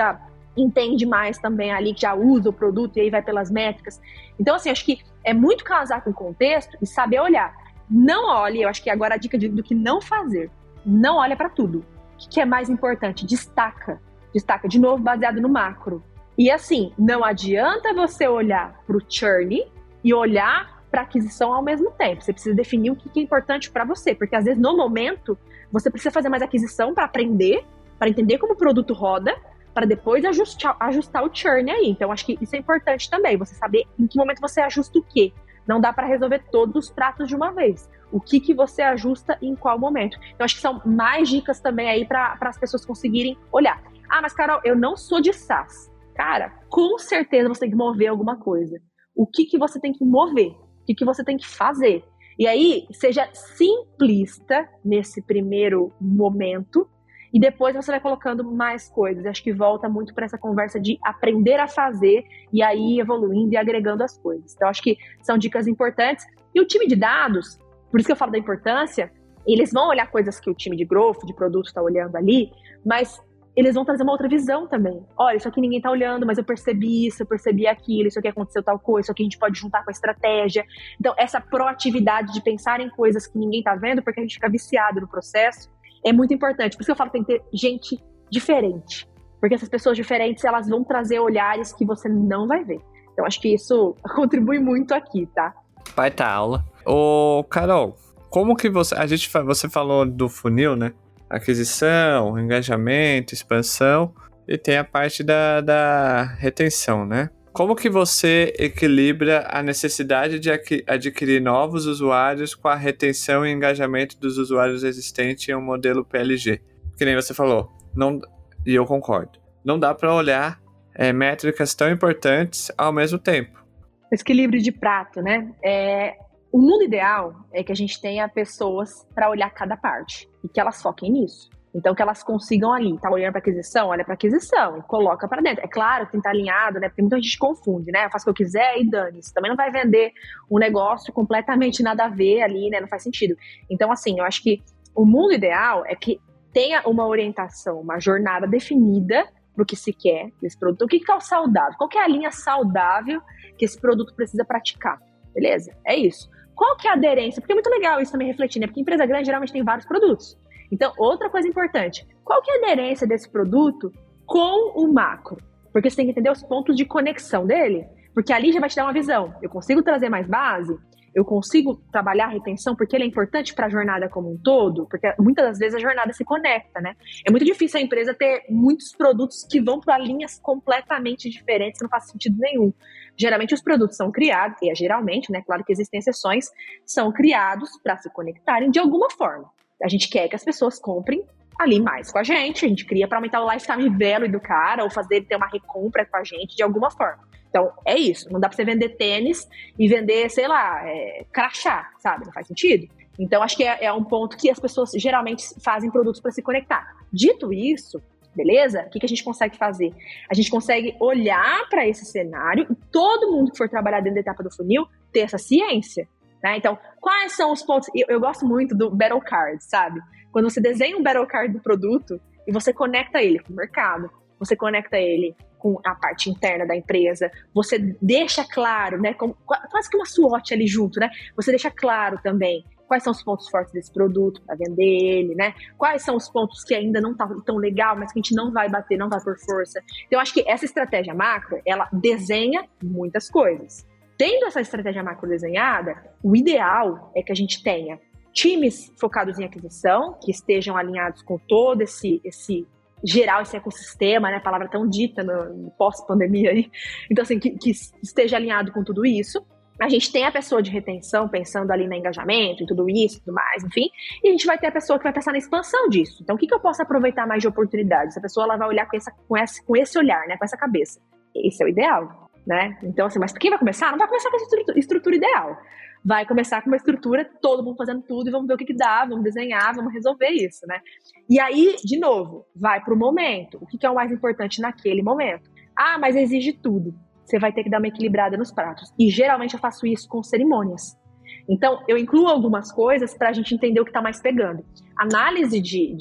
entende mais também ali, que já usa o produto e aí vai pelas métricas. Então, assim, acho que é muito casar com o contexto e saber olhar. Não olhe, eu acho que agora a dica de, do que não fazer. Não olha para tudo. O que é mais importante? Destaca. Destaca, de novo, baseado no macro. E assim, não adianta você olhar para o churn e olhar para aquisição ao mesmo tempo. Você precisa definir o que é importante para você, porque às vezes no momento você precisa fazer mais aquisição para aprender, para entender como o produto roda, para depois ajustar, ajustar o churn aí. Então acho que isso é importante também, você saber em que momento você ajusta o quê. Não dá para resolver todos os pratos de uma vez. O que, que você ajusta e em qual momento. Então acho que são mais dicas também aí para as pessoas conseguirem olhar. Ah, mas Carol, eu não sou de SaaS. Cara, com certeza você tem que mover alguma coisa. O que, que você tem que mover? O que, que você tem que fazer? E aí, seja simplista nesse primeiro momento e depois você vai colocando mais coisas. Acho que volta muito para essa conversa de aprender a fazer e aí evoluindo e agregando as coisas. Então, acho que são dicas importantes. E o time de dados, por isso que eu falo da importância, eles vão olhar coisas que o time de growth, de produto está olhando ali, mas eles vão trazer uma outra visão também. Olha, isso aqui ninguém está olhando, mas eu percebi isso, eu percebi aquilo, isso aqui aconteceu tal coisa, isso aqui a gente pode juntar com a estratégia. Então, essa proatividade de pensar em coisas que ninguém está vendo, porque a gente fica viciado no processo, é muito importante. Por isso que eu falo que tem que ter gente diferente. Porque essas pessoas diferentes, elas vão trazer olhares que você não vai ver. Então, acho que isso contribui muito aqui, tá? Vai tá aula. Ô, Carol, como que você... A gente, você falou do funil, né? Aquisição, engajamento, expansão e tem a parte da, da retenção, né? Como que você equilibra a necessidade de adquirir novos usuários com a retenção e engajamento dos usuários existentes em um modelo P L G? Que nem você falou, não, e eu concordo, não dá para olhar é, métricas tão importantes ao mesmo tempo. Esse equilíbrio de prato, né? É... O mundo ideal é que a gente tenha pessoas para olhar cada parte e que elas foquem nisso. Então, que elas consigam ali, tá olhando para aquisição, olha para aquisição e coloca para dentro. É claro que tem que estar alinhado, né? Porque muita gente confunde, né? Eu faço o que eu quiser e dane-se. Também não vai vender um negócio completamente nada a ver ali, né? Não faz sentido. Então, assim, eu acho que o mundo ideal é que tenha uma orientação, uma jornada definida para o que se quer desse produto. O que é o saudável? Qual que é a linha saudável que esse produto precisa praticar? Beleza? É isso. Qual que é a aderência? Porque é muito legal isso também refletir, né? Porque empresa grande geralmente tem vários produtos. Então, outra coisa importante, qual que é a aderência desse produto com o macro? Porque você tem que entender os pontos de conexão dele, porque ali já vai te dar uma visão. Eu consigo trazer mais base? Eu consigo trabalhar a retenção porque ele é importante para a jornada como um todo? Porque muitas das vezes a jornada se conecta, né? É muito difícil a empresa ter muitos produtos que vão para linhas completamente diferentes, não faz sentido nenhum. Geralmente os produtos são criados, e é geralmente, né? Claro que existem exceções, são criados para se conectarem de alguma forma. A gente quer que as pessoas comprem ali mais com a gente, a gente cria para aumentar o lifetime value do cara, ou fazer ele ter uma recompra com a gente de alguma forma. Então, é isso. Não dá pra você vender tênis e vender, sei lá, é, crachá, sabe? Não faz sentido. Então, acho que é, é um ponto que as pessoas geralmente fazem produtos para se conectar. Dito isso, beleza? O que, que a gente consegue fazer? A gente consegue olhar para esse cenário e todo mundo que for trabalhar dentro da etapa do funil ter essa ciência, né? Então, quais são os pontos? Eu, eu gosto muito do Battle Card, sabe? Quando você desenha um Battle Card do produto e você conecta ele com o mercado, você conecta ele com a parte interna da empresa, você deixa claro, né, como, quase que uma SWOT ali junto, né, você deixa claro também quais são os pontos fortes desse produto para vender ele, né, quais são os pontos que ainda não tá tão legal, mas que a gente não vai bater, não vai por força. Então, eu acho que essa estratégia macro, ela desenha muitas coisas. Tendo essa estratégia macro desenhada, o ideal é que a gente tenha times focados em aquisição, que estejam alinhados com todo esse, esse geral, esse ecossistema, né, palavra tão dita no, no pós-pandemia aí, então assim, que, que esteja alinhado com tudo isso. A gente tem a pessoa de retenção pensando ali no engajamento e tudo isso, tudo mais, enfim, e a gente vai ter a pessoa que vai pensar na expansão disso. Então, o que, que eu posso aproveitar mais de oportunidades? Essa pessoa ela vai olhar com, essa, com, esse, com esse olhar, né, com essa cabeça. Esse é o ideal, né? Então, assim, mas quem vai começar? Não vai começar com essa estrutura, estrutura ideal. Vai começar com uma estrutura, todo mundo fazendo tudo e vamos ver o que, que dá, vamos desenhar, vamos resolver isso, né? E aí, de novo, vai pro momento. O que, que é o mais importante naquele momento? Ah, mas exige tudo. Você vai ter que dar uma equilibrada nos pratos. E geralmente eu faço isso com cerimônias. Então, eu incluo algumas coisas para a gente entender o que está mais pegando. Análise de, de,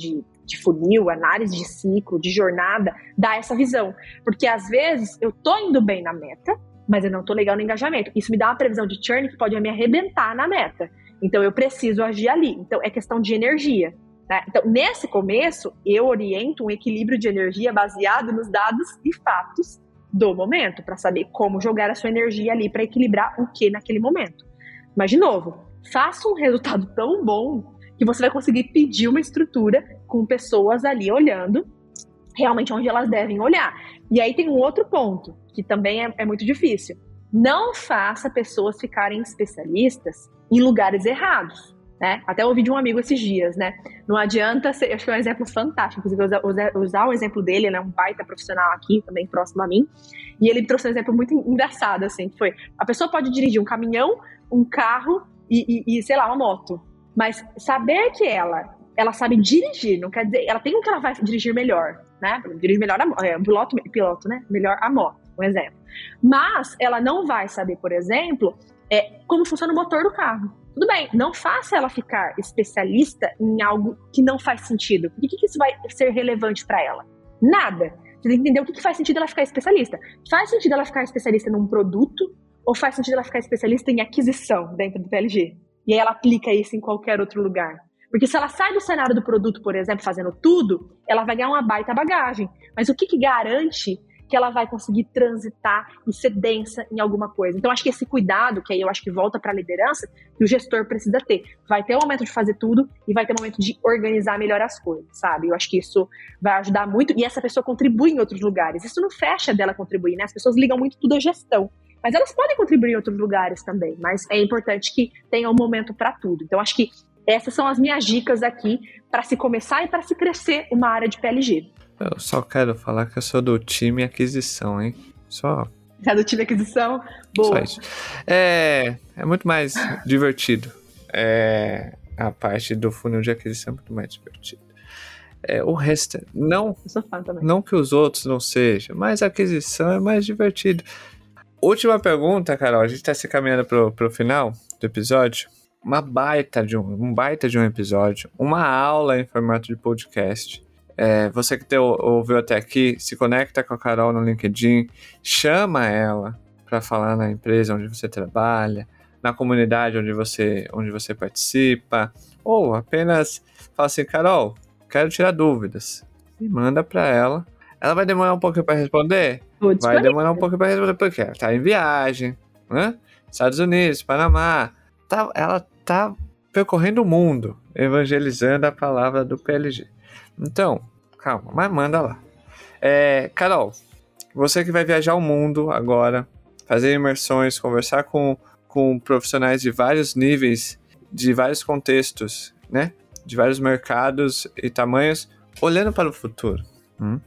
de funil, análise de ciclo, de jornada, dá essa visão. Porque às vezes eu tô indo bem na meta, mas eu não tô legal no engajamento. Isso me dá uma previsão de churn que pode me arrebentar na meta. Então eu preciso agir ali. Então é questão de energia. Né? Então, nesse começo, eu oriento um equilíbrio de energia baseado nos dados e fatos do momento, para saber como jogar a sua energia ali para equilibrar o que naquele momento. Mas, de novo, faça um resultado tão bom que você vai conseguir pedir uma estrutura com pessoas ali olhando realmente onde elas devem olhar. E aí tem um outro ponto, que também é, é muito difícil. Não faça pessoas ficarem especialistas em lugares errados. Né? Até ouvi de um amigo esses dias, né? Não adianta ser, acho que é um exemplo fantástico, inclusive usar, usar o exemplo dele, ele é um baita profissional aqui, também próximo a mim, e ele trouxe um exemplo muito engraçado, assim, que foi, a pessoa pode dirigir um caminhão, um carro e, e, e sei lá, uma moto, mas saber que ela, ela sabe dirigir, não quer dizer, ela tem um que ela vai dirigir melhor, né? Dirigir melhor a é, um piloto, piloto, né? Melhor a moto, um exemplo. Mas ela não vai saber, por exemplo, é, como funciona o motor do carro. Tudo bem, não faça ela ficar especialista em algo que não faz sentido. Por que, que isso vai ser relevante para ela? Nada. Você tem que entender o que, que faz sentido ela ficar especialista. Faz sentido ela ficar especialista num produto ou faz sentido ela ficar especialista em aquisição dentro do P L G? E aí ela aplica isso em qualquer outro lugar. Porque se ela sai do cenário do produto, por exemplo, fazendo tudo, ela vai ganhar uma baita bagagem. Mas o que, que garante que ela vai conseguir transitar e ser densa em alguma coisa? Então, acho que esse cuidado, que aí eu acho que volta para a liderança, que o gestor precisa ter. Vai ter o momento de fazer tudo e vai ter o momento de organizar melhor as coisas, sabe? Eu acho que isso vai ajudar muito e essa pessoa contribui em outros lugares. Isso não fecha dela contribuir, né? As pessoas ligam muito tudo à gestão. Mas elas podem contribuir em outros lugares também. Mas é importante que tenha um momento para tudo. Então, acho que essas são as minhas dicas aqui para se começar e para se crescer uma área de P L G. Eu só quero falar que eu sou do time aquisição, hein? Só. É do time aquisição? Boa. Só isso. É, é muito mais divertido. É, a parte do funil de aquisição é muito mais divertida. É, o resto, não, eu sou fã também. Não que os outros não sejam, mas a aquisição é mais divertido. Última pergunta, Carol. A gente tá se caminhando pro, pro final do episódio. Uma baita de um, um baita de um episódio. Uma aula em formato de podcast. É, você que te, ouviu até aqui, se conecta com a Carol no LinkedIn, chama ela para falar na empresa onde você trabalha, na comunidade onde você, onde você participa, ou apenas fala assim, Carol, quero tirar dúvidas, e manda para ela. Ela vai demorar um pouquinho para responder? Vai demorar um pouquinho para responder, porque ela tá em viagem, né? Estados Unidos, Panamá, tá, ela tá percorrendo o mundo, evangelizando a palavra do P L G. Então, calma, mas manda lá. É, Carol, você que vai viajar o mundo agora, fazer imersões, conversar com, com profissionais de vários níveis, de vários contextos, né? De vários mercados e tamanhos, olhando para o futuro. Hum?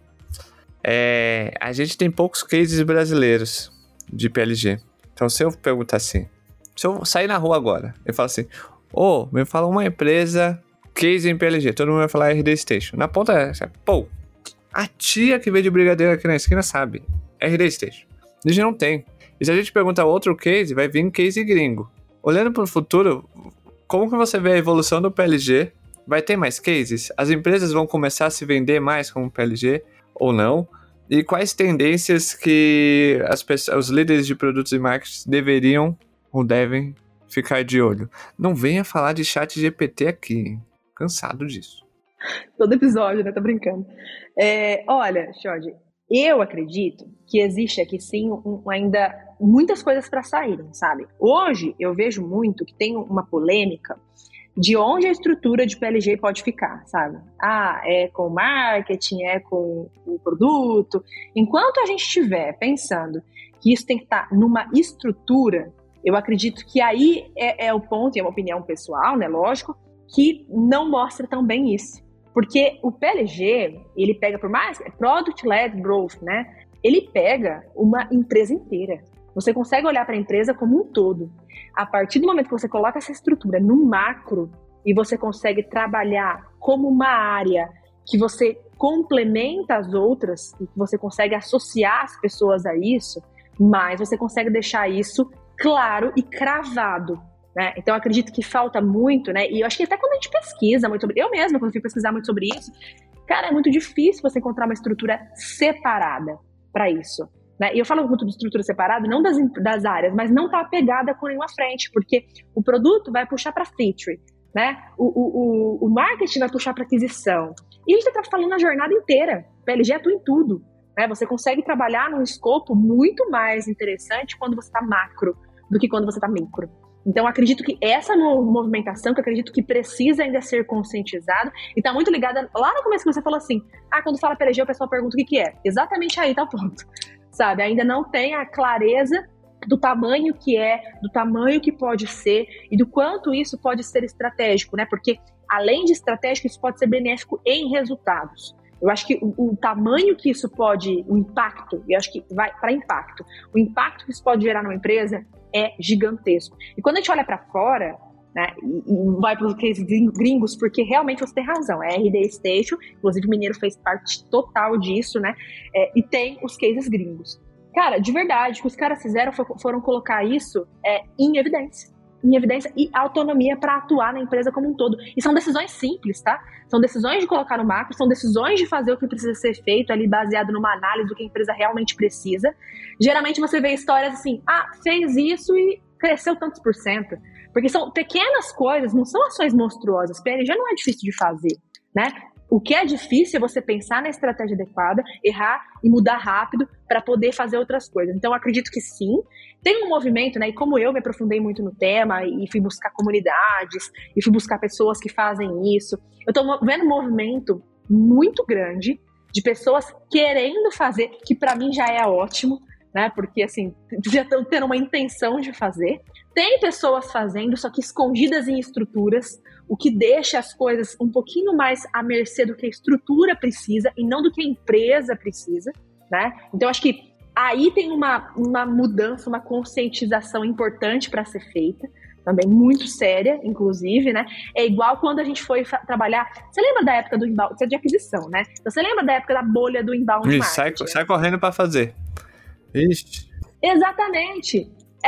É, a gente tem poucos cases brasileiros de P L G. Então, se eu perguntar assim, se eu sair na rua agora, eu falo assim, ô, oh, me fala uma empresa... Case em P L G, todo mundo vai falar R D Station. Na ponta, pô, a tia que veio de brigadeiro aqui na esquina sabe. R D Station. A gente não tem. E se a gente perguntar outro case, vai vir um case gringo. Olhando para o futuro, como que você vê a evolução do P L G? Vai ter mais cases? As empresas vão começar a se vender mais como P L G ou não? E quais tendências que as pessoas, os líderes de produtos e marketing deveriam ou devem ficar de olho? Não venha falar de chat G P T aqui, hein? Cansado disso. Todo episódio, né? Tô brincando. É, olha, Jorge, eu acredito que existe aqui sim um, ainda muitas coisas para saírem, sabe? Hoje eu vejo muito que tem uma polêmica de onde a estrutura de P L G pode ficar, sabe? Ah, é com o marketing, é com o produto. Enquanto a gente estiver pensando que isso tem que estar numa estrutura, eu acredito que aí é, é o ponto, e é uma opinião pessoal, né? Lógico, que não mostra tão bem isso. Porque o P L G, ele pega, por mais Product-Led Growth, né? Ele pega uma empresa inteira. Você consegue olhar para a empresa como um todo. A partir do momento que você coloca essa estrutura no macro e você consegue trabalhar como uma área que você complementa as outras e que você consegue associar as pessoas a isso, mas você consegue deixar isso claro e cravado. Né? Então, eu acredito que falta muito, né? E eu acho que até quando a gente pesquisa muito sobre... Eu mesma, quando fui pesquisar muito sobre isso, Cara, é muito difícil você encontrar uma estrutura separada para isso. Né? E eu falo muito de estrutura separada, não das, das áreas, mas não tá apegada com nenhuma frente, porque o produto vai puxar para feature, né? O, o, o, o marketing vai puxar para aquisição. E a gente está falando a jornada inteira. P L G atua em tudo. Né? Você consegue trabalhar num escopo muito mais interessante quando você está macro do que quando você está micro. Então, acredito que essa movimentação, que eu acredito que precisa ainda ser conscientizada, e está muito ligada, lá no começo que você falou assim, ah, quando fala P L G, o pessoal pergunta o que, que é. Exatamente aí está o ponto, sabe? Ainda não tem a clareza do tamanho que é, do tamanho que pode ser, e do quanto isso pode ser estratégico, né? Porque, além de estratégico, isso pode ser benéfico em resultados. Eu acho que o, o tamanho que isso pode, o impacto, eu acho que vai para impacto, o impacto que isso pode gerar numa empresa é gigantesco. E quando a gente olha para fora, né, e, e vai para os cases gringos, porque realmente você tem razão, é R D Station, inclusive o Mineiro fez parte total disso, né, é, e tem os cases gringos. Cara, de verdade, o que os caras fizeram foi, foram colocar isso é, em evidência. Em evidência e autonomia para atuar na empresa como um todo. E são decisões simples, tá? São decisões de colocar no macro, são decisões de fazer o que precisa ser feito ali, baseado numa análise do que a empresa realmente precisa. Geralmente você vê histórias assim, ah, fez isso e cresceu tantos por cento. Porque são pequenas coisas, não são ações monstruosas. P L G não é difícil de fazer, né? O que é difícil é você pensar na estratégia adequada, errar e mudar rápido para poder fazer outras coisas. Então, eu acredito que sim. Tem um movimento, né? E como eu me aprofundei muito no tema e fui buscar comunidades e fui buscar pessoas que fazem isso, eu estou vendo um movimento muito grande de pessoas querendo fazer, que para mim já é ótimo, né? Porque, assim, já estão tendo uma intenção de fazer. Tem pessoas fazendo, só que escondidas em estruturas, o que deixa as coisas um pouquinho mais à mercê do que a estrutura precisa e não do que a empresa precisa, né? Então, acho que aí tem uma, uma mudança, uma conscientização importante para ser feita, também muito séria, inclusive, né? É igual quando a gente foi fa- trabalhar... Você lembra da época do inbound? Você é de aquisição, né? Então, você lembra da época da bolha do inbound Ixi, marketing? sai, sai correndo para fazer. Ixi. Exatamente.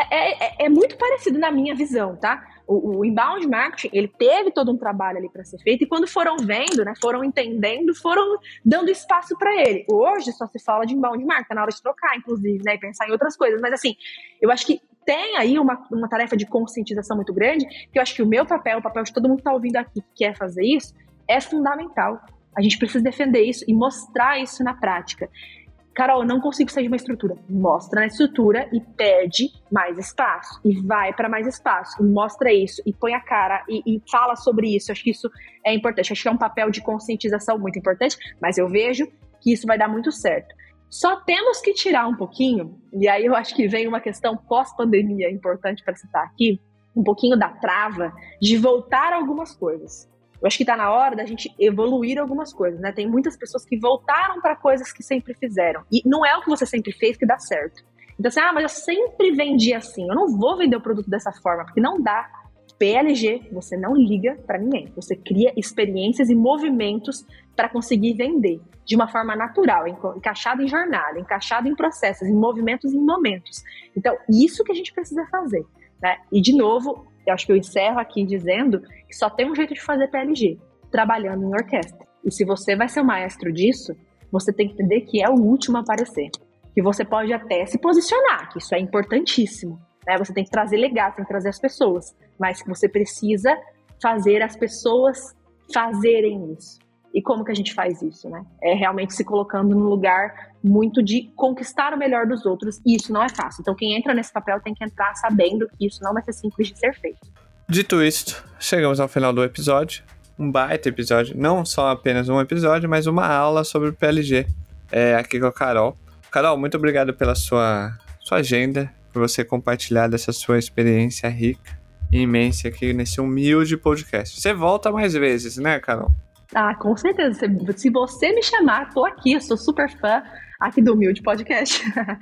É, é, é muito parecido na minha visão, tá? O, o inbound marketing, ele teve todo um trabalho ali para ser feito e quando foram vendo, né, foram entendendo, foram dando espaço para ele. Hoje só se fala de inbound marketing, tá na hora de trocar, inclusive, né, e pensar em outras coisas. Mas assim, eu acho que tem aí uma, uma tarefa de conscientização muito grande, que eu acho que o meu papel, o papel de todo mundo que tá ouvindo aqui que quer fazer isso, é fundamental. A gente precisa defender isso e mostrar isso na prática. Carol, eu não consigo sair de uma estrutura. Mostra na estrutura e pede mais espaço. E vai para mais espaço. E mostra isso. E põe a cara. E, e fala sobre isso. Acho que isso é importante. Acho que é um papel de conscientização muito importante. Mas eu vejo que isso vai dar muito certo. Só temos que tirar um pouquinho. E aí eu acho que vem uma questão pós-pandemia importante para citar aqui. Um pouquinho da trava de voltar a algumas coisas. Eu acho que está na hora da gente evoluir algumas coisas, né? Tem muitas pessoas que voltaram para coisas que sempre fizeram. E não é o que você sempre fez que dá certo. Então, assim, ah, mas eu sempre vendi assim. Eu não vou vender o produto dessa forma, porque não dá. P L G, você não liga para ninguém. Você cria experiências e movimentos para conseguir vender de uma forma natural, encaixado em jornada, encaixado em processos, em movimentos e em momentos. Então, isso que a gente precisa fazer, né? E, de novo, eu acho que eu encerro aqui dizendo que só tem um jeito de fazer P L G, trabalhando em orquestra. E se você vai ser o maestro disso, você tem que entender que é o último a aparecer. Que você pode até se posicionar, que isso é importantíssimo, né? Você tem que trazer legado, tem que trazer as pessoas, mas que você precisa fazer as pessoas fazerem isso. E como que a gente faz isso, né? É realmente se colocando num lugar muito de conquistar o melhor dos outros, e isso não é fácil. Então quem entra nesse papel tem que entrar sabendo que isso não vai ser simples de ser feito. Dito isto, chegamos ao final do episódio. Um baita episódio, não só apenas um episódio, mas uma aula sobre o P L G, é, aqui com a Carol. Carol, muito obrigado pela sua, sua agenda, por você compartilhar dessa sua experiência rica e imensa aqui nesse humilde podcast. Você volta mais vezes, né, Carol? Ah, com certeza. Se você me chamar, tô aqui, eu sou super fã aqui do Humilde Podcast.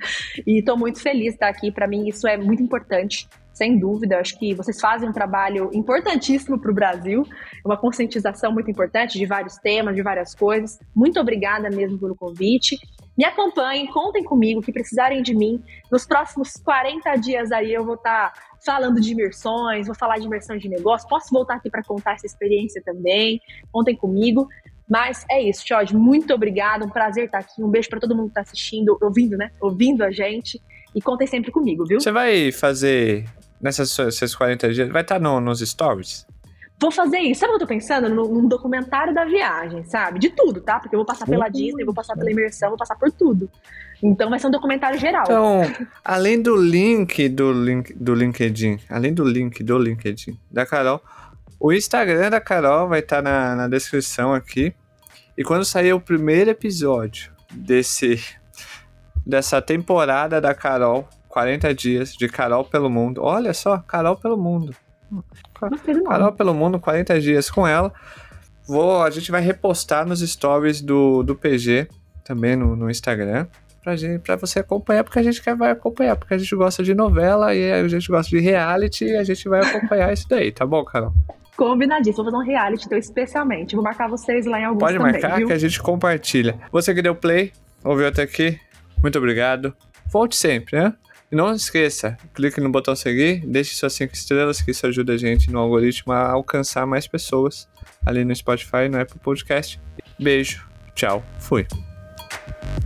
E tô muito feliz de estar aqui. Para mim, isso é muito importante, sem dúvida. Eu acho que vocês fazem um trabalho importantíssimo para o Brasil, uma conscientização muito importante de vários temas, de várias coisas. Muito obrigada mesmo pelo convite. Me acompanhem, contem comigo, que precisarem de mim. Nos próximos quarenta dias aí eu vou estar falando de imersões, vou falar de imersão de negócio. Posso voltar aqui para contar essa experiência também. Contem comigo. Mas é isso, Jorge, muito obrigada, um prazer estar aqui, um beijo pra todo mundo que tá assistindo, ouvindo, né? Ouvindo a gente, e contem sempre comigo, viu? Você vai fazer, nessas esses quarenta dias, vai estar no, nos stories? Vou fazer isso. Sabe o que eu tô pensando? Num, num documentário da viagem, sabe? De tudo, tá? Porque eu vou passar pela Disney, vou passar pela imersão, vou passar por tudo. Então vai ser um documentário geral. Então, além do link do, link, do LinkedIn, além do link do LinkedIn da Carol, o Instagram da Carol vai estar na, na descrição aqui. E quando sair o primeiro episódio desse, dessa temporada da Carol, quarenta dias de Carol pelo Mundo. Olha só, Carol pelo Mundo. Carol pelo Mundo, quarenta dias com ela. Vou, a gente vai repostar nos stories do, do P G, também no, no Instagram, pra, gente, pra você acompanhar, porque a gente quer, vai acompanhar, porque a gente gosta de novela e a gente gosta de reality e a gente vai acompanhar isso daí, tá bom, Carol? Combinadíssimo, vou fazer um reality, então, especialmente. Vou marcar vocês lá em alguns Pode também, marcar, viu? que a gente compartilha. Você que deu play, ouviu até aqui, muito obrigado. Volte sempre, né? E não se esqueça, clique no botão seguir, deixe suas cinco estrelas, que isso ajuda a gente no algoritmo a alcançar mais pessoas ali no Spotify, no Apple Podcast. Beijo, tchau, fui.